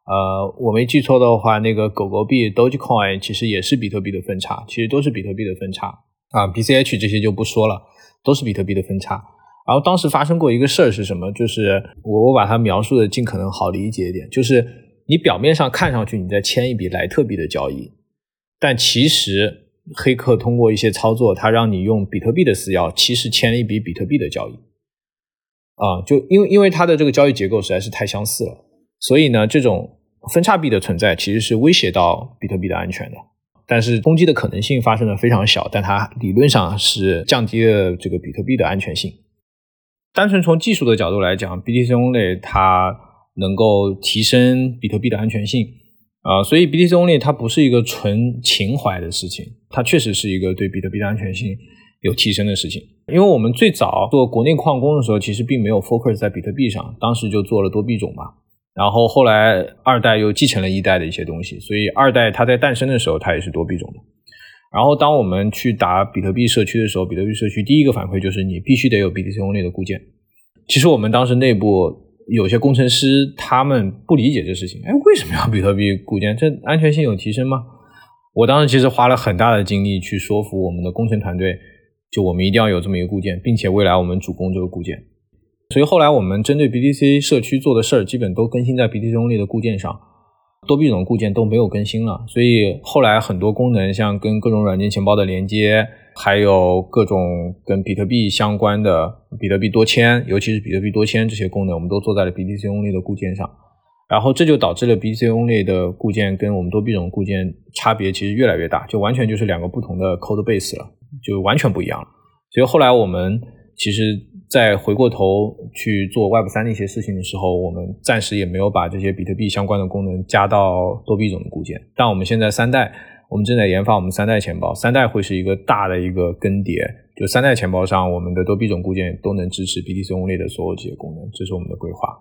呃，我没记错的话，那个狗狗币 Dogecoin 其实也是比特币的分叉，其实都是比特币的分叉啊 B C H 这些就不说了，都是比特币的分叉。然后当时发生过一个事儿是什么？就是我我把它描述的尽可能好理解一点，就是你表面上看上去你在签一笔莱特币的交易，但其实黑客通过一些操作，他让你用比特币的私钥，其实签了一笔比特币的交易啊，就因为因为它的这个交易结构实在是太相似了，所以呢，这种分叉币的存在其实是威胁到比特币的安全的。但是攻击的可能性发生的非常小，但它理论上是降低了这个比特币的安全性。单纯从技术的角度来讲 B T C Only 它能够提升比特币的安全性、呃、所以 B T C Only 它不是一个纯情怀的事情，它确实是一个对比特币的安全性有提升的事情。因为我们最早做国内矿工的时候其实并没有 focus 在比特币上，当时就做了多币种嘛，然后后来二代又继承了一代的一些东西，所以二代它在诞生的时候它也是多币种的。然后当我们去打比特币社区的时候，比特币社区第一个反馈就是你必须得有 B T C Only 的固件。其实我们当时内部有些工程师他们不理解这事情，哎，为什么要比特币固件？这安全性有提升吗？我当时其实花了很大的精力去说服我们的工程团队，就我们一定要有这么一个固件，并且未来我们主攻这个固件。所以后来我们针对 B T C 社区做的事儿基本都更新在 B T C Only 的固件上，多币种固件都没有更新了，所以后来很多功能像跟各种软件钱包的连接，还有各种跟比特币相关的比特币多签，尤其是比特币多签这些功能我们都做在了 B T C Only 的固件上，然后这就导致了 B T C Only 的固件跟我们多币种固件差别其实越来越大，就完全就是两个不同的 code base 了，就完全不一样了。所以后来我们其实在回过头去做 Web 三 的一些事情的时候，我们暂时也没有把这些比特币相关的功能加到多币种的固件，但我们现在三代我们正在研发我们三代钱包，三代会是一个大的一个更迭，就三代钱包上我们的多币种固件都能支持 B T C Only 的所有这些功能，这是我们的规划。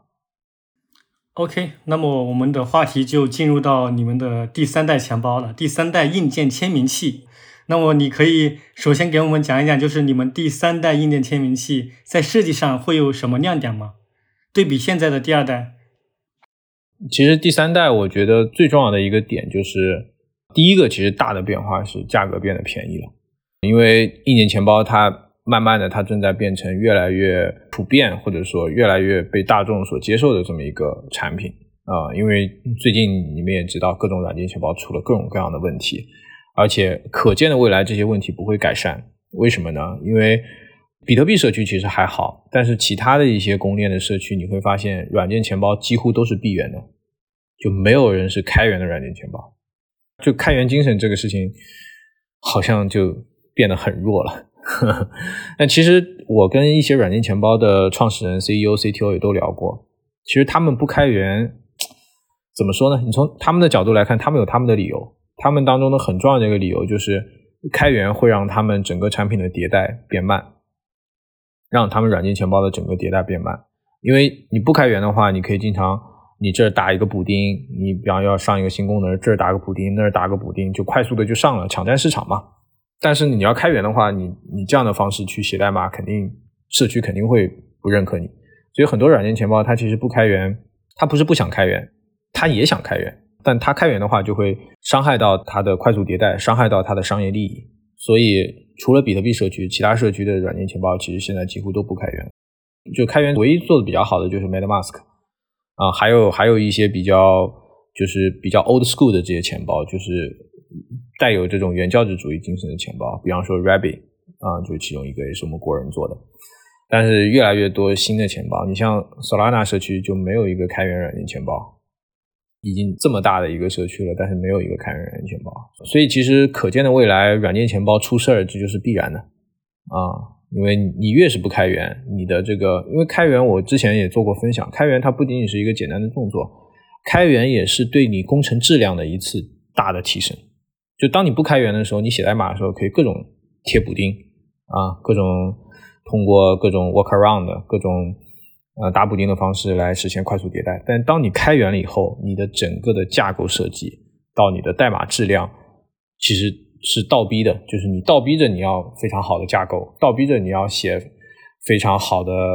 OK， 那么我们的话题就进入到你们的第三代钱包了，第三代硬件签名器。那么你可以首先给我们讲一讲，就是你们第三代硬件签名器在设计上会有什么亮点吗？对比现在的第二代。 其实第三代我觉得最重要的一个点就是第一个其实大的变化是价格变得便宜了，因为硬件钱包它慢慢的它正在变成越来越普遍，或者说越来越被大众所接受的这么一个产品啊、呃，因为最近你们也知道各种软件钱包出了各种各样的问题，而且可见的未来这些问题不会改善。为什么呢？因为比特币社区其实还好，但是其他的一些公链的社区你会发现软件钱包几乎都是闭源的，就没有人是开源的软件钱包，就开源精神这个事情好像就变得很弱了但其实我跟一些软件钱包的创始人 C E O、C T O 也都聊过，其实他们不开源怎么说呢，你从他们的角度来看，他们有他们的理由，他们当中的很重要的一个理由就是开源会让他们整个产品的迭代变慢，让他们软件钱包的整个迭代变慢。因为你不开源的话，你可以经常你这儿打一个补丁，你比方要上一个新功能，这儿打个补丁，那儿打个补丁，就快速的就上了，抢占市场嘛。但是你要开源的话，你你这样的方式去写代码，肯定社区肯定会不认可你。所以很多软件钱包它其实不开源，它不是不想开源，它也想开源，但它开源的话就会伤害到它的快速迭代，伤害到它的商业利益。所以除了比特币社区，其他社区的软件钱包其实现在几乎都不开源。就开源唯一做的比较好的就是 MetaMask 啊，还有还有一些比较就是比较 old school 的这些钱包，就是带有这种原教旨主义精神的钱包，比方说 Rabbit 啊，就是其中一个也是我们国人做的。但是越来越多新的钱包，你像 Solana 社区就没有一个开源软件钱包，已经这么大的一个社区了，但是没有一个开源软件钱包，所以其实可见的未来软件钱包出事儿这就是必然的啊。因为你越是不开源，你的这个因为开源我之前也做过分享，开源它不仅仅是一个简单的动作，开源也是对你工程质量的一次大的提升。就当你不开源的时候，你写代码的时候可以各种贴补丁啊，各种通过各种 workaround 各种呃打补丁的方式来实现快速迭代。但当你开源了以后，你的整个的架构设计到你的代码质量其实是倒逼的，就是你倒逼着你要非常好的架构，倒逼着你要写非常好的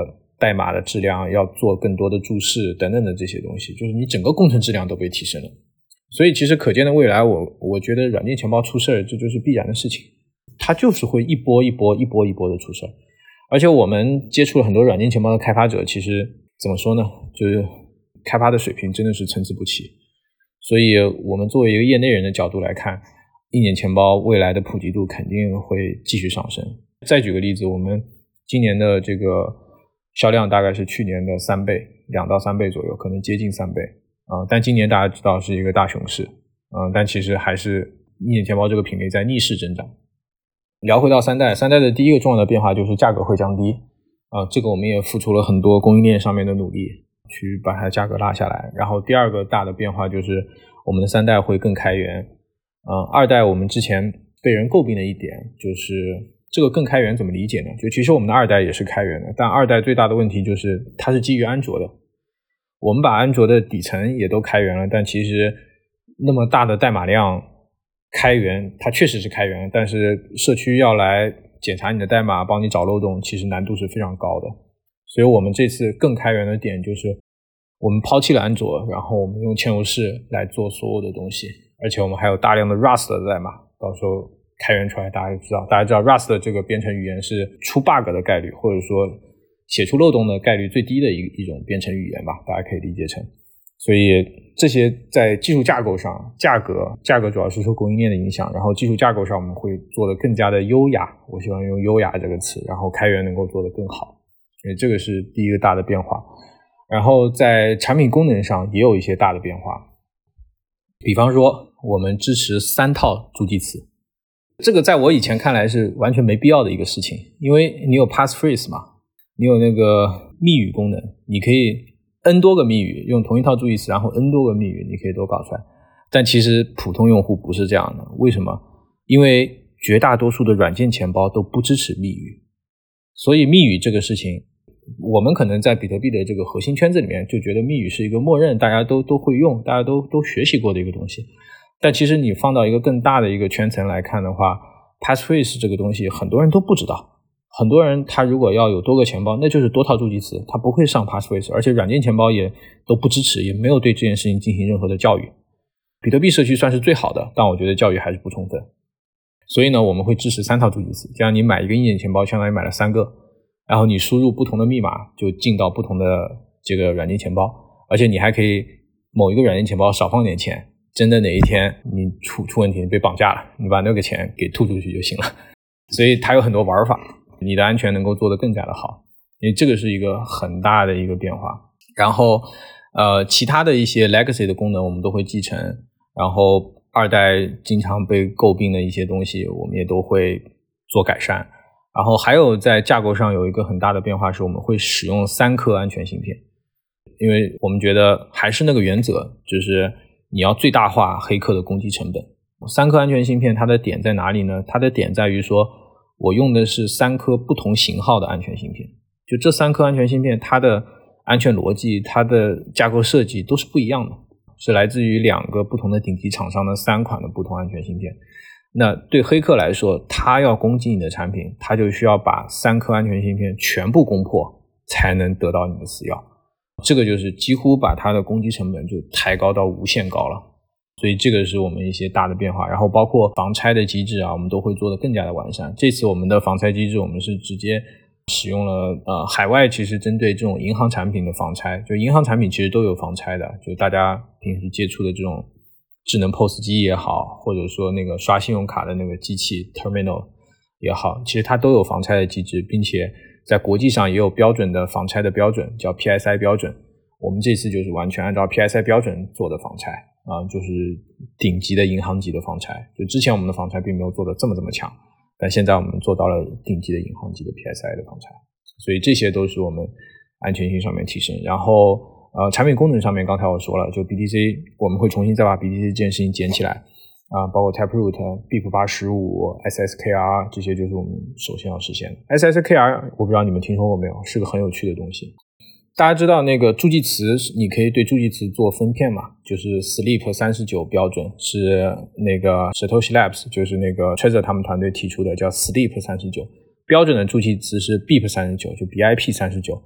代码的质量，要做更多的注释等等的这些东西，就是你整个工程质量都被提升了。所以其实可见的未来，我我觉得软件钱包出事儿，这就是必然的事情，它就是会一波一波一波一波的出事儿。而且我们接触了很多软件钱包的开发者，其实怎么说呢，就是开发的水平真的是参差不齐。所以我们作为一个业内人的角度来看，硬件钱包未来的普及度肯定会继续上升。再举个例子，我们今年的这个销量大概是去年的三倍，两到三倍左右，可能接近三倍啊、呃。但今年大家知道是一个大熊市，嗯、呃，但其实还是硬件钱包这个品类在逆势增长。聊回到三代，三代的第一个重要的变化就是价格会降低啊、呃，这个我们也付出了很多供应链上面的努力，去把它的价格拉下来。然后第二个大的变化就是我们的三代会更开源，呃，二代我们之前被人诟病的一点就是这个更开源怎么理解呢？就其实我们的二代也是开源的，但二代最大的问题就是它是基于安卓的。我们把安卓的底层也都开源了，但其实那么大的代码量开源，它确实是开源，但是社区要来检查你的代码，帮你找漏洞，其实难度是非常高的。所以我们这次更开源的点就是我们抛弃了安卓，然后我们用嵌入式来做所有的东西，而且我们还有大量的 Rust 的代码，到时候开源出来大家就知道，大家知道 Rust 的这个编程语言是出 bug 的概率，或者说写出漏洞的概率最低的一一种编程语言吧，大家可以理解成。所以这些在技术架构上，价格价格主要是受供应链的影响，然后技术架构上我们会做得更加的优雅，我喜欢用优雅这个词，然后开源能够做得更好，所以这个是第一个大的变化。然后在产品功能上也有一些大的变化，比方说我们支持三套助记词，这个在我以前看来是完全没必要的一个事情，因为你有 passphrase 嘛，你有那个密语功能，你可以 N 多个密语，用同一套助记词，然后 N 多个密语，你可以都搞出来。但其实普通用户不是这样的，为什么？因为绝大多数的软件钱包都不支持密语，所以密语这个事情，我们可能在比特币的这个核心圈子里面就觉得密语是一个默认，大家都都会用，大家都都学习过的一个东西。但其实你放到一个更大的一个圈层来看的话， passphrase 这个东西很多人都不知道。很多人他如果要有多个钱包，那就是多套助记词，他不会上 passphrase， 而且软件钱包也都不支持，也没有对这件事情进行任何的教育。比特币社区算是最好的，但我觉得教育还是不充分。所以呢，我们会支持三套助记词，这样你买一个硬件钱包相当于买了三个，然后你输入不同的密码就进到不同的这个软件钱包，而且你还可以某一个软件钱包少放点钱，真的哪一天你出出问题你被绑架了，你把那个钱给吐出去就行了。所以它有很多玩法，你的安全能够做得更加的好，因为这个是一个很大的一个变化。然后呃，其他的一些 legacy 的功能我们都会继承，然后二代经常被诟病的一些东西我们也都会做改善。然后还有在架构上有一个很大的变化是我们会使用三颗安全芯片，因为我们觉得还是那个原则，就是你要最大化黑客的攻击成本。三颗安全芯片它的点在哪里呢？它的点在于说我用的是三颗不同型号的安全芯片，就这三颗安全芯片它的安全逻辑，它的架构设计都是不一样的，是来自于两个不同的顶级厂商的三款的不同安全芯片。那对黑客来说，他要攻击你的产品，他就需要把三颗安全芯片全部攻破才能得到你的私钥，这个就是几乎把它的攻击成本就抬高到无限高了。所以这个是我们一些大的变化，然后包括防拆的机制啊，我们都会做得更加的完善。这次我们的防拆机制我们是直接使用了呃，海外其实针对这种银行产品的防拆，就银行产品其实都有防拆的，就大家平时接触的这种智能 P O S 机也好，或者说那个刷信用卡的那个机器 terminal 也好，其实它都有防拆的机制，并且在国际上也有标准的防拆的标准，叫 P S I 标准。我们这次就是完全按照 P S I 标准做的防拆啊、呃，就是顶级的银行级的防拆。就之前我们的防拆并没有做的这么这么强，但现在我们做到了顶级的银行级的 P S I 的防拆，所以这些都是我们安全性上面提升。然后呃，产品功能上面刚才我说了，就 B T C 我们会重新再把 B T C 这件事情捡起来啊、呃，包括 Taproot、B I P 八十五、S S K R 这些就是我们首先要实现的。S S K R 我不知道你们听说过没有，是个很有趣的东西。大家知道那个助记词你可以对助记词做分片嘛，就是 S L E E P 三十九 标准是那个 Satoshi Labs 就是那个 Trezor 他们团队提出的，叫 S L E E P 三十九，标准的助记词是 B I P 三十九，就 B I P 三十九，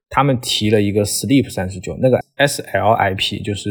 他们提了一个 S L I P 三十九，那个 S L I P 就是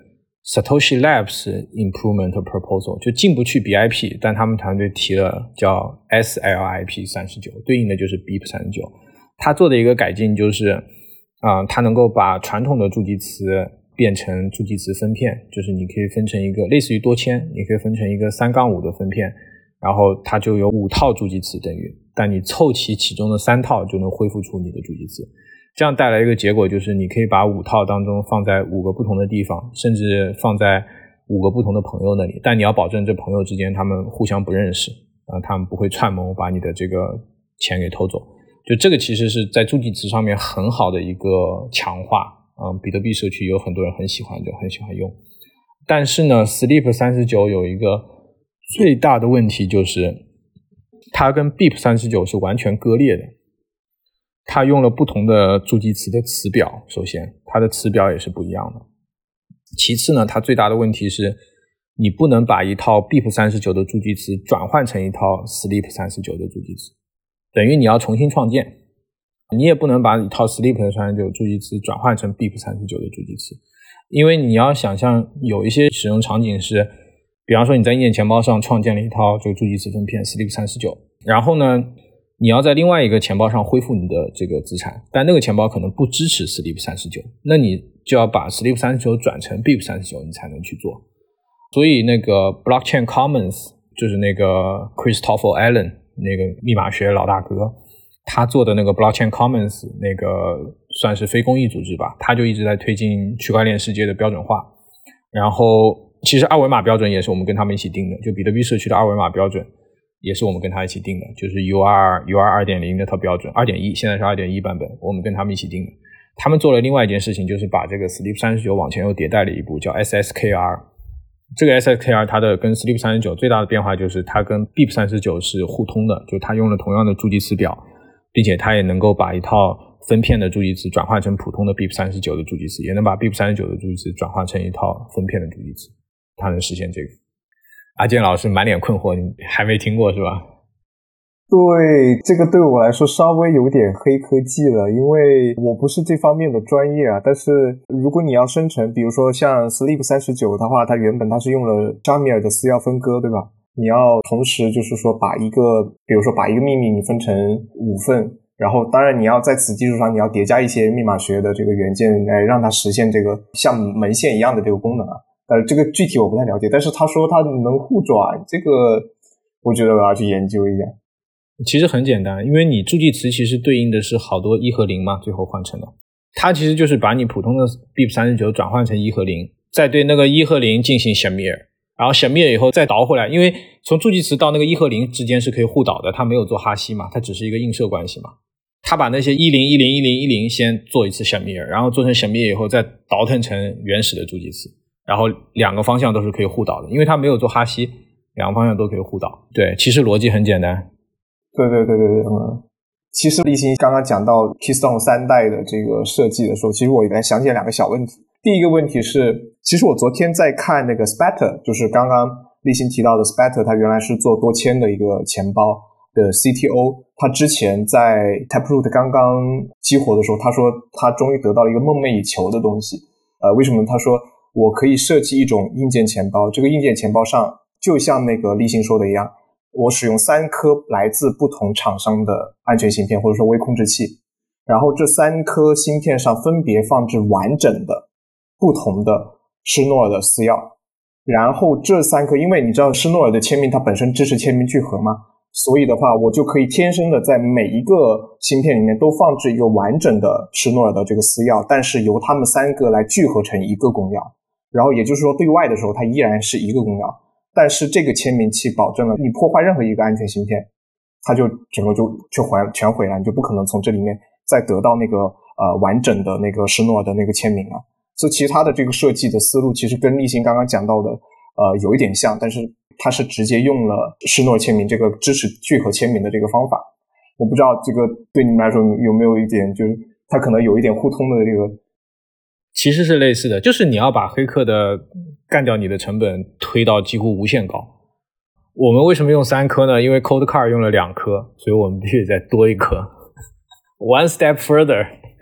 Satoshi Labs Improvement Proposal， 就进不去 B I P， 但他们团队提了叫 S L I P 三十九， 对应的就是 B I P 三十九。他做的一个改进就是，啊、呃，他能够把传统的助记词变成助记词分片，就是你可以分成一个类似于多签，你可以分成一个三杠五的分片，然后它就有五套助记词等于，但你凑齐其中的三套就能恢复出你的助记词。这样带来一个结果就是你可以把五套当中放在五个不同的地方，甚至放在五个不同的朋友那里，但你要保证这朋友之间他们互相不认识，啊，他们不会串谋把你的这个钱给偷走。就这个其实是在助记词上面很好的一个强化，嗯，比特币社区有很多人很喜欢的，很喜欢用。但是呢 S L I P 三十九 有一个最大的问题，就是它跟 B I P 三十九 是完全割裂的。它用了不同的助记词的词表，首先它的词表也是不一样的。其次呢，它最大的问题是你不能把一套 B I P 三十九 的助记词转换成一套 S L I P 三十九 的助记词，等于你要重新创建。你也不能把一套 S L I P 三十九 助记词转换成 B I P 三十九 的助记词，因为你要想象有一些使用场景是，比方说你在硬件钱包上创建了一套这个助记词分片 S L I P 三十九， 然后呢你要在另外一个钱包上恢复你的这个资产，但那个钱包可能不支持 S L I P 三十九， 那你就要把 S L I P 三十九 转成 B I P 三十九 你才能去做。所以那个 Blockchain Commons 就是那个 Christopher Allen 那个密码学老大哥，他做的那个 Blockchain Commons 那个算是非公益组织吧，他就一直在推进区块链世界的标准化。然后其实二维码标准也是我们跟他们一起定的，就比特币社区的二维码标准也是我们跟他一起定的，就是 U R U R 二点零 那套标准 二点一 现在是 二点一 版本，我们跟他们一起定的。他们做了另外一件事情，就是把这个 S L I P 三十九 往前又迭代了一步，叫 S S K R。 这个 S S K R 它的跟 S L I P 三十九 最大的变化就是它跟 B I P 三十九 是互通的，就它用了同样的助记词表，并且它也能够把一套分片的助记词转换成普通的 B I P 三十九 的助记词，也能把 B I P 三十九 的助记词转换成一套分片的助记词，它能实现这个。阿健老师满脸困惑，你还没听过是吧？ 对，这个对我来说稍微有点黑科技了，因为我不是这方面的专业啊。但是如果你要生成，比如说像 S L I P 三十九 的话，它原本它是用了扎米尔的私钥分割，对吧？你要同时就是说把一个，比如说把一个秘密你分成五份，然后当然你要在此基础上你要叠加一些密码学的这个元件来让它实现这个像门线一样的这个功能啊。呃，这个具体我不太了解，但是他说他能互转，这个我觉得我要去研究一下。 其实很简单，因为你助记词其实对应的是好多一和零嘛，最后换成的，它其实就是把你普通的 B I P 三十九 转换成一和零，再对那个一和零进行 Shamir， 然后 Shamir 以后再倒回来，因为从助记词到那个一和零之间是可以互导的，它没有做哈希嘛，它只是一个映射关系嘛。它把那些一零一零一零一零先做一次 Shamir， 然后做成 Shamir 以后再倒腾成原始的助记词，然后两个方向都是可以互导的，因为它没有做哈希，两个方向都可以互导。对，其实逻辑很简单。 对对对对对，嗯，其实立新刚刚讲到 Keystone 三代的这个设计的时候，其实我也想起两个小问题。第一个问题是，其实我昨天在看那个 Spatter， 就是刚刚立新提到的 Spatter， 它原来是做多签的一个钱包的 C T O， 他之前在 Taproot 刚刚激活的时候，他说他终于得到了一个梦寐以求的东西。呃，为什么？他说我可以设计一种硬件钱包，这个硬件钱包上就像那个立新说的一样，我使用三颗来自不同厂商的安全芯片或者说微控制器，然后这三颗芯片上分别放置完整的不同的施诺尔的私钥，然后这三颗，因为你知道施诺尔的签名它本身支持签名聚合嘛，所以的话我就可以天生的在每一个芯片里面都放置一个完整的施诺尔的这个私钥，但是由它们三个来聚合成一个公钥，然后也就是说对外的时候它依然是一个公钥，但是这个签名器保证了你破坏任何一个安全芯片，它就整个就就还全毁了，你就不可能从这里面再得到那个呃完整的那个施诺尔的那个签名了。所以其他的这个设计的思路其实跟立新刚刚讲到的呃有一点像，但是它是直接用了施诺尔签名这个支持聚合签名的这个方法。我不知道这个对你们来说有没有一点，就是它可能有一点互通的这个。 其实是类似的，就是你要把黑客的干掉你的成本推到几乎无限高。我们为什么用三颗呢？因为 Coldcard 用了两颗，所以我们必须再多一颗。One step further，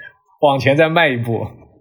往前再迈一步。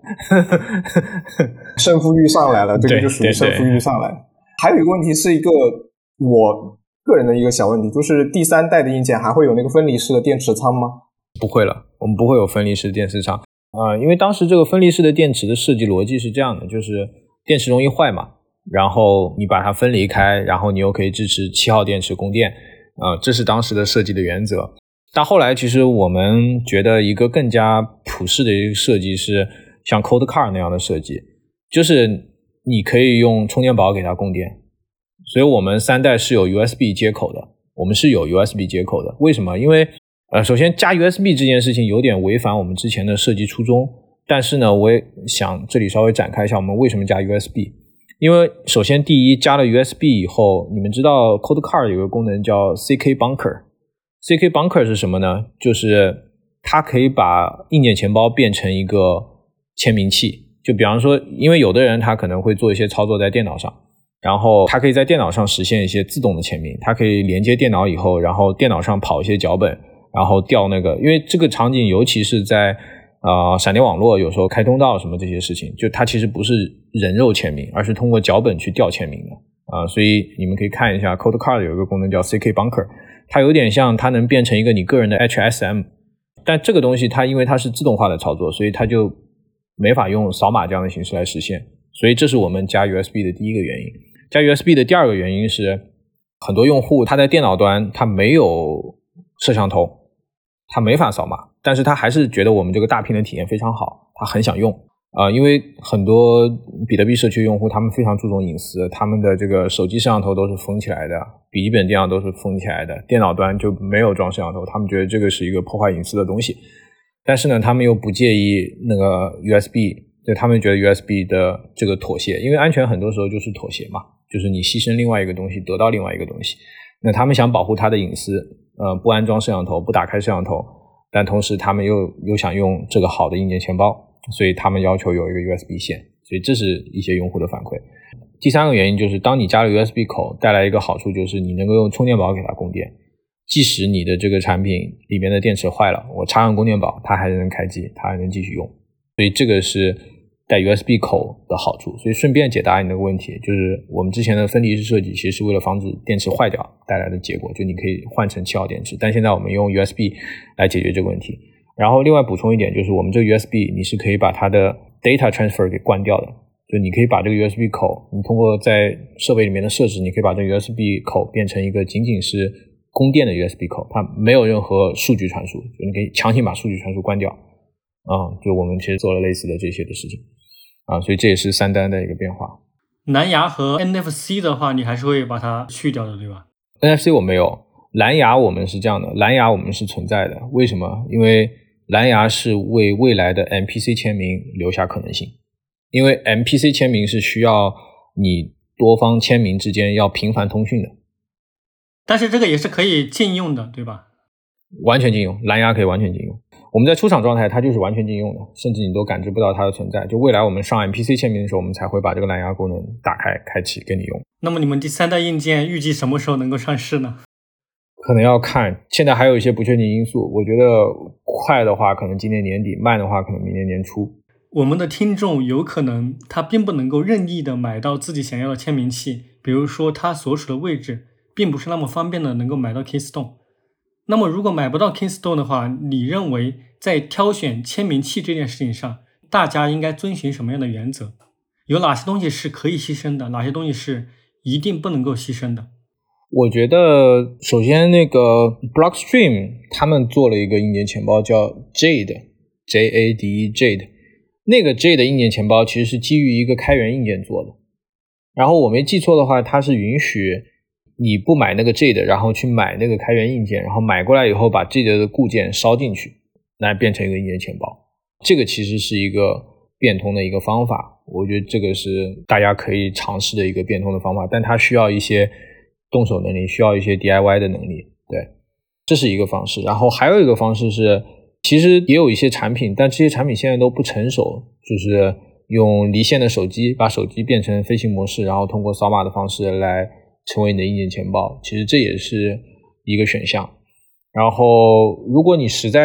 胜负欲上来了，这个就属于胜负欲上来。还有一个问题是一个我个人的一个小问题，就是第三代的硬件还会有那个分离式的电池仓吗？ 不会了，我们不会有分离式的电池仓啊、呃，因为当时这个分离式的电池的设计逻辑是这样的，就是电池容易坏嘛，然后你把它分离开，然后你又可以支持七号电池供电啊、呃，这是当时的设计的原则。但后来其实我们觉得一个更加普适的一个设计是像 Cold Car 那样的设计，就是你可以用充电宝给它供电，所以我们三代是有 U S B 接口的，我们是有 U S B 接口的。为什么？因为呃，首先加 U S B 这件事情有点违反我们之前的设计初衷，但是呢，我也想这里稍微展开一下我们为什么加 U S B。因为首先第一，加了 U S B 以后，你们知道 Cold Car 有个功能叫 C K Bunker。C K Bunker 是什么呢？就是它可以把硬件钱包变成一个签名器。就比方说，因为有的人他可能会做一些操作在电脑上，然后他可以在电脑上实现一些自动的签名，它可以连接电脑以后，然后电脑上跑一些脚本，然后调那个，因为这个场景尤其是在呃闪电网络有时候开通道什么这些事情，就它其实不是人肉签名，而是通过脚本去调签名的啊、呃，所以你们可以看一下 Cold Card 有一个功能叫 C K Bunker， 它有点像它能变成一个你个人的 H S M， 但这个东西它因为它是自动化的操作，所以它就没法用扫码这样的形式来实现，所以这是我们加 U S B 的第一个原因。加 U S B 的第二个原因是，很多用户他在电脑端他没有摄像头，他没法扫码，但是他还是觉得我们这个大屏的体验非常好，他很想用啊、呃，因为很多比特币社区用户他们非常注重隐私，他们的这个手机摄像头都是封起来的，笔记本电脑都是封起来的，电脑端就没有装摄像头，他们觉得这个是一个破坏隐私的东西。但是呢，他们又不介意那个 U S B， 就他们觉得 U S B 的这个妥协，因为安全很多时候就是妥协嘛，就是你牺牲另外一个东西得到另外一个东西。那他们想保护他的隐私，呃，不安装摄像头，不打开摄像头，但同时他们又又想用这个好的硬件钱包，所以他们要求有一个 U S B 线，所以这是一些用户的反馈。第三个原因就是，当你加了 U S B 口，带来一个好处就是你能够用充电宝给它供电。即使你的这个产品里面的电池坏了，我插上供电宝，它还能开机，它还能继续用，所以这个是带 U S B 口的好处。所以顺便解答你那个问题，就是我们之前的分离式设计其实是为了防止电池坏掉带来的结果，就你可以换成七号电池，但现在我们用 U S B 来解决这个问题。然后另外补充一点，就是我们这个 U S B 你是可以把它的 data transfer 给关掉的，就你可以把这个 U S B 口，你通过在设备里面的设置，你可以把这个 U S B 口变成一个仅仅是供电的 U S B 口，它没有任何数据传输，就你可以强行把数据传输关掉啊、嗯，就我们其实做了类似的这些的事情啊，所以这也是三单的一个变化。 蓝牙和 N F C 的话，你还是会把它去掉的，对吧？ N F C 我没有，蓝牙我们是这样的，蓝牙我们是存在的。为什么？因为蓝牙是为未来的 M P C 签名留下可能性，因为 M P C 签名是需要你多方签名之间要频繁通讯的。 但是这个也是可以禁用的，对吧？ 完全禁用，蓝牙可以完全禁用。我们在出厂状态它就是完全禁用的，甚至你都感知不到它的存在。就未来我们上 M P C 签名的时候，我们才会把这个蓝牙功能打开开启给你用。 那么你们第三代硬件预计什么时候能够上市呢？ 可能要看，现在还有一些不确定因素。我觉得快的话可能今年年底，慢的话可能明年年初。 我们的听众有可能他并不能够任意的买到自己想要的签名器，比如说他所处的位置并不是那么方便的能够买到 Keystone。 那么如果买不到 Keystone 的话，你认为在挑选签名器这件事情上，大家应该遵循什么样的原则？有哪些东西是可以牺牲的，哪些东西是一定不能够牺牲的？ 我觉得首先那个 Blockstream 他们做了一个硬件钱包叫 Jade J A D E Jade， 那个 Jade 硬件钱包其实是基于一个开源硬件做的，然后我没记错的话，它是允许你不买那个 Jade， 然后去买那个开源硬件，然后买过来以后把 Jade 的固件烧进去，来变成一个硬件钱包。这个其实是一个变通的一个方法，我觉得这个是大家可以尝试的一个变通的方法，但它需要一些动手能力，需要一些 D I Y 的能力，对，这是一个方式。然后还有一个方式是，其实也有一些产品，但这些产品现在都不成熟，就是用离线的手机把手机变成飞行模式，然后通过扫码的方式来成为你的硬件钱包，其实这也是一个选项。然后如果你实在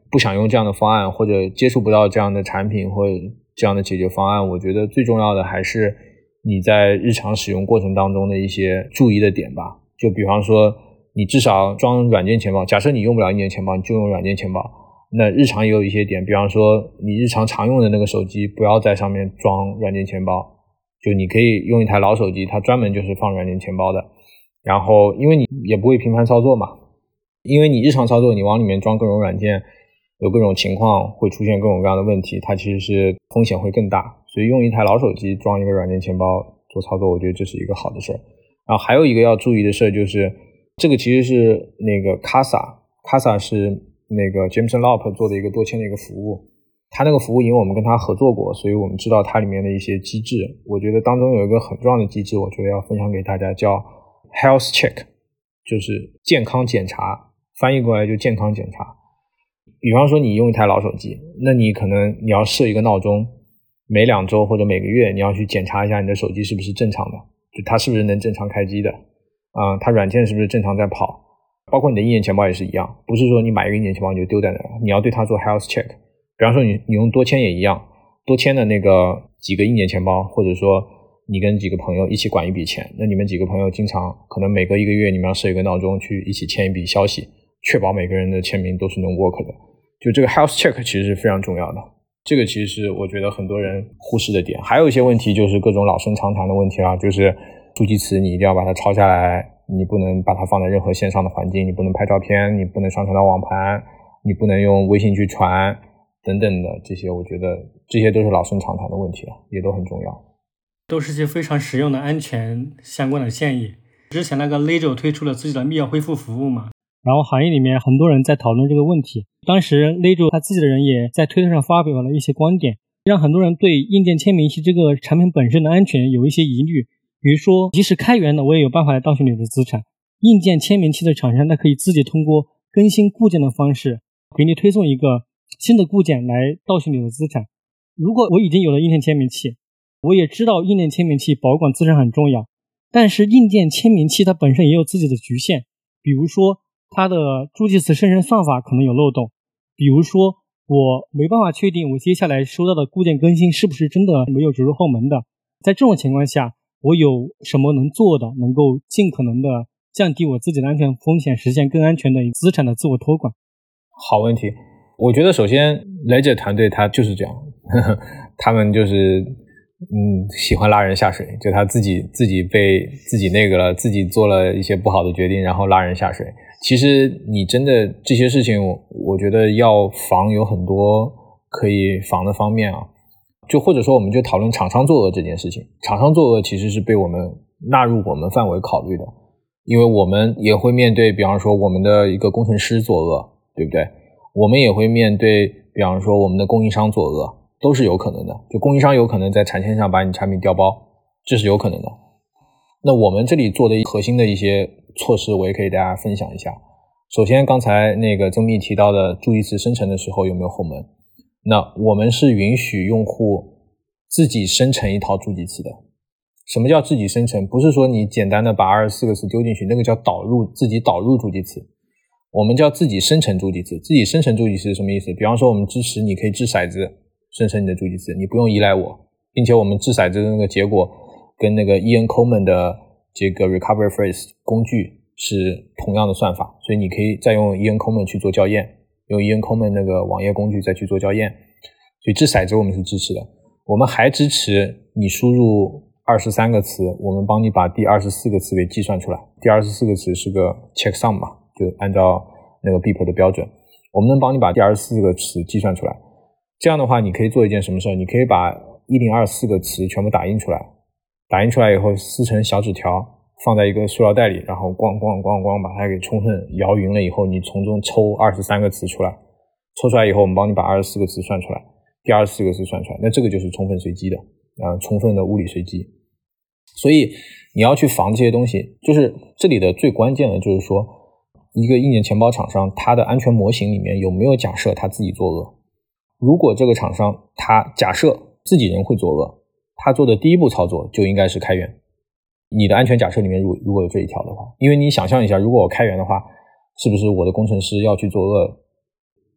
不想用这样的方案，或者接触不到这样的产品或者这样的解决方案，我觉得最重要的还是你在日常使用过程当中的一些注意的点吧。就比方说你至少装软件钱包，假设你用不了硬件钱包，你就用软件钱包，那日常也有一些点，比方说你日常常用的那个手机不要在上面装软件钱包，就你可以用一台老手机，它专门就是放软件钱包的，然后因为你也不会频繁操作嘛，因为你日常操作你往里面装各种软件，有各种情况会出现各种各样的问题，它其实是风险会更大，所以用一台老手机装一个软件钱包做操作，我觉得这是一个好的事儿。然后还有一个要注意的事儿就是，这个其实是那个 Casa，Casa 是那个 Jameson Lopp 做的一个多签的一个服务，他那个服务因为我们跟他合作过，所以我们知道它里面的一些机制，我觉得当中有一个很重要的机制，我觉得要分享给大家，叫 Health Check， 就是健康检查，翻译过来就健康检查。比方说你用一台老手机，那你可能你要设一个闹钟，每两周或者每个月你要去检查一下你的手机是不是正常的，就它是不是能正常开机的，啊、呃，它软件是不是正常在跑，包括你的硬件钱包也是一样，不是说你买一个硬件钱包你就丢在那，你要对它做 health check。比方说你你用多签也一样，多签的那个几个硬件钱包，或者说你跟几个朋友一起管一笔钱，那你们几个朋友经常可能每隔一个月你们要设一个闹钟去一起签一笔消息，确保每个人的签名都是能 work 的。就这个 health check 其实是非常重要的，这个其实是我觉得很多人忽视的点。还有一些问题就是各种老生常谈的问题啦，就是助记词你一定要把它抄下来，你不能把它放在任何线上的环境，你不能拍照片，你不能上传到网盘，你不能用微信去传等等的，这些我觉得这些都是老生常谈的问题了，也都很重要， 都是些非常实用的安全相关的建议。之前那个 Ledger 推出了自己的密钥恢复服务嘛，然后行业里面很多人在讨论这个问题，当时 Ledger 他自己的人也在推特上发表了一些观点，让很多人对硬件签名器这个产品本身的安全有一些疑虑。比如说即使开源的我也有办法来盗取你的资产，硬件签名器的厂商它可以自己通过更新固件的方式给你推送一个新的固件来盗取你的资产。如果我已经有了硬件签名器，我也知道硬件签名器保管资产很重要，但是硬件签名器它本身也有自己的局限，比如说它的助记词生成算法可能有漏洞，比如说我没办法确定我接下来收到的固件更新是不是真的没有植入后门的。在这种情况下，我有什么能做的能够尽可能的降低我自己的安全风险，实现更安全的资产的自我托管？ 好问题。我觉得首先 Ledger 团队他就是这样，呵呵，他们就是嗯喜欢拉人下水，就他自己自己被自己那个了，自己做了一些不好的决定，然后拉人下水。其实你真的这些事情，我我觉得要防有很多可以防的方面啊。就或者说我们就讨论厂商作恶这件事情，厂商作恶其实是被我们纳入我们范围考虑的，因为我们也会面对比方说我们的一个工程师作恶，对不对？我们也会面对比方说我们的供应商作恶，都是有可能的。就供应商有可能在产线上把你产品调包，这是有可能的。那我们这里做的核心的一些措施我也可以大家分享一下。首先刚才那个曾密提到的助记词生成的时候有没有后门，那我们是允许用户自己生成一套助记词的。什么叫自己生成？不是说你简单的把二十四个词丢进去，那个叫导入，自己导入助记词。我们叫自己生成助记词。自己生成助记词是什么意思？比方说我们支持你可以掷骰子生成你的助记词，你不用依赖我，并且我们掷骰子的那个结果跟那个 Ian Coleman 的这个 recovery phrase 工具是同样的算法，所以你可以再用 Ian Coleman 去做校验，用 Ian Coleman 那个网页工具再去做校验。所以掷骰子我们是支持的。我们还支持你输入二十三个词，我们帮你把第二十四个词给计算出来。第二十四个词是个 checksum 嘛，就按照那个 B I P 的标准，我们能帮你把第二十四个词计算出来。这样的话你可以做一件什么事？你可以把一零二四个词全部打印出来，打印出来以后撕成小纸条放在一个塑料袋里，然后咣咣咣咣把它给充分摇匀了以后，你从中抽二十三个词出来，抽出来以后我们帮你把二十四个词算出来，第二十四个词算出来，那这个就是充分随机的、呃、充分的物理随机。所以你要去防这些东西，就是这里的最关键的就是说一个硬件钱包厂商它的安全模型里面有没有假设他自己作恶。如果这个厂商他假设自己人会作恶，他做的第一步操作就应该是开源。你的安全假设里面如果如果有这一条的话，因为你想象一下，如果我开源的话，是不是我的工程师要去作恶，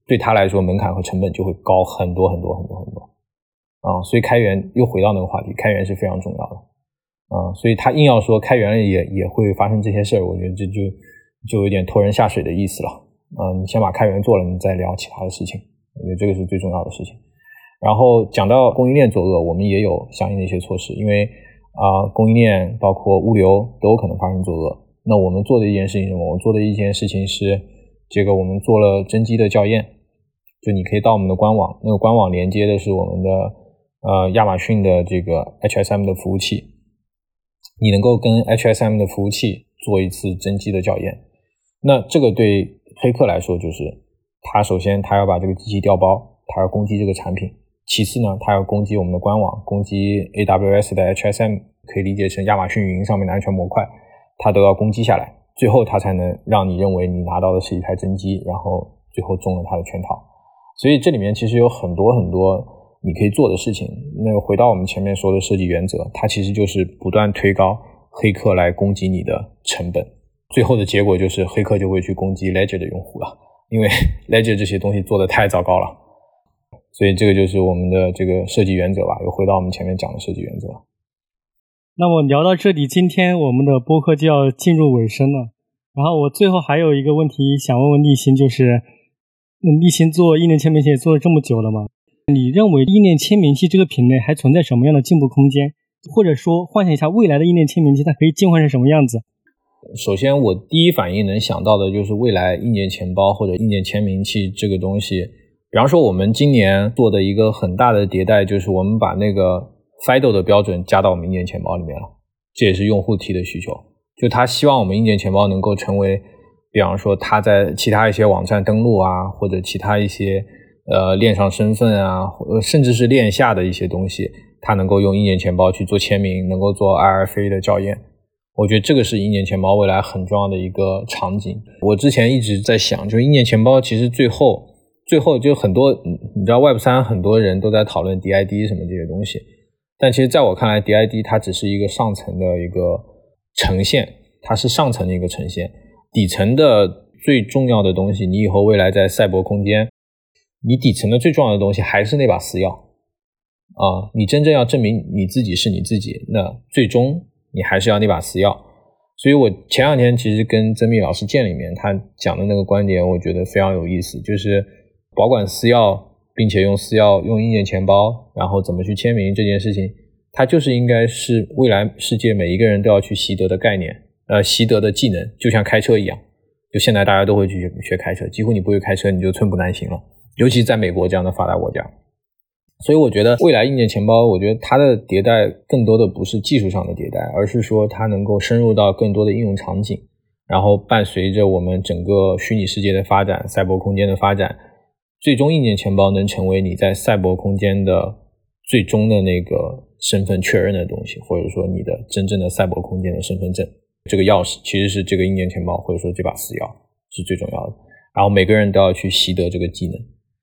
对他来说门槛和成本就会高很多很多很多很多啊，所以开源又回到那个话题，开源是非常重要的啊，所以他硬要说开源也也会发生这些事儿，我觉得这就就有点拖人下水的意思了啊，你先把开源做了，你再聊其他的事情，我觉得这个是最重要的事情。然后讲到供应链作恶，我们也有相应的一些措施，因为啊、呃，供应链包括物流都有可能发生作恶。那我们做的一件事情是什么？我做的一件事情是，这个我们做了真机的校验，就你可以到我们的官网，那个官网连接的是我们的呃亚马逊的这个 H S M 的服务器，你能够跟 H S M 的服务器做一次真机的校验。那这个对黑客来说，就是他首先他要把这个机器调包，他要攻击这个产品。其次呢，它要攻击我们的官网，攻击 A W S 的 H S M， 可以理解成亚马逊云上面的安全模块，它都要攻击下来，最后它才能让你认为你拿到的是一台真机，然后最后中了它的圈套。所以这里面其实有很多很多你可以做的事情。那个回到我们前面说的设计原则，它其实就是不断推高黑客来攻击你的成本，最后的结果就是黑客就会去攻击 Ledger 的用户了，因为 Ledger 这些东西做得太糟糕了。所以这个就是我们的这个设计原则吧，又回到我们前面讲的设计原则。 那么聊到这里，今天我们的播客就要进入尾声了。然后我最后还有一个问题想问问立新，就是嗯，立新做意念签名器也做了这么久了嘛，你认为意念签名器这个品类还存在什么样的进步空间？或者说幻想一下未来的意念签名器它可以进化成什么样子？ 首先我第一反应能想到的就是未来意念钱包或者意念签名器这个东西。比方说我们今年做的一个很大的迭代，就是我们把那个 F I D O 的标准加到我们硬件钱包里面了，这也是用户提的需求，就他希望我们硬件钱包能够成为，比方说他在其他一些网站登录啊，或者其他一些呃链上身份啊，甚至是链下的一些东西，他能够用硬件钱包去做签名，能够做 R F A 的校验。我觉得这个是硬件钱包未来很重要的一个场景。我之前一直在想，就是硬件钱包其实最后最后就很多，你知道 Web 三 很多人都在讨论 D I D 什么这些东西，但其实在我看来 D I D 它只是一个上层的一个呈现，它是上层的一个呈现，底层的最重要的东西，你以后未来在赛博空间，你底层的最重要的东西还是那把私钥啊，你真正要证明你自己是你自己，那最终你还是要那把私钥。所以我前两天其实跟曾密老师见里面，他讲的那个观点我觉得非常有意思，就是保管私钥，并且用私钥用硬件钱包，然后怎么去签名这件事情，它就是应该是未来世界每一个人都要去习得的概念，呃，习得的技能，就像开车一样。就现在大家都会去学开车，几乎你不会开车你就寸步难行了，尤其在美国这样的发达国家。所以我觉得未来硬件钱包，我觉得它的迭代更多的不是技术上的迭代，而是说它能够深入到更多的应用场景，然后伴随着我们整个虚拟世界的发展，赛博空间的发展，最终硬件钱包能成为你在赛博空间的最终的那个身份确认的东西，或者说你的真正的赛博空间的身份证。这个钥匙其实是这个硬件钱包，或者说这把私钥是最重要的，然后每个人都要去习得这个技能。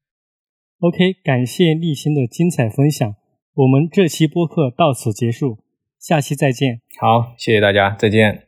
OK， 感谢立新的精彩分享，我们这期播客到此结束，下期再见。 好，谢谢大家，再见。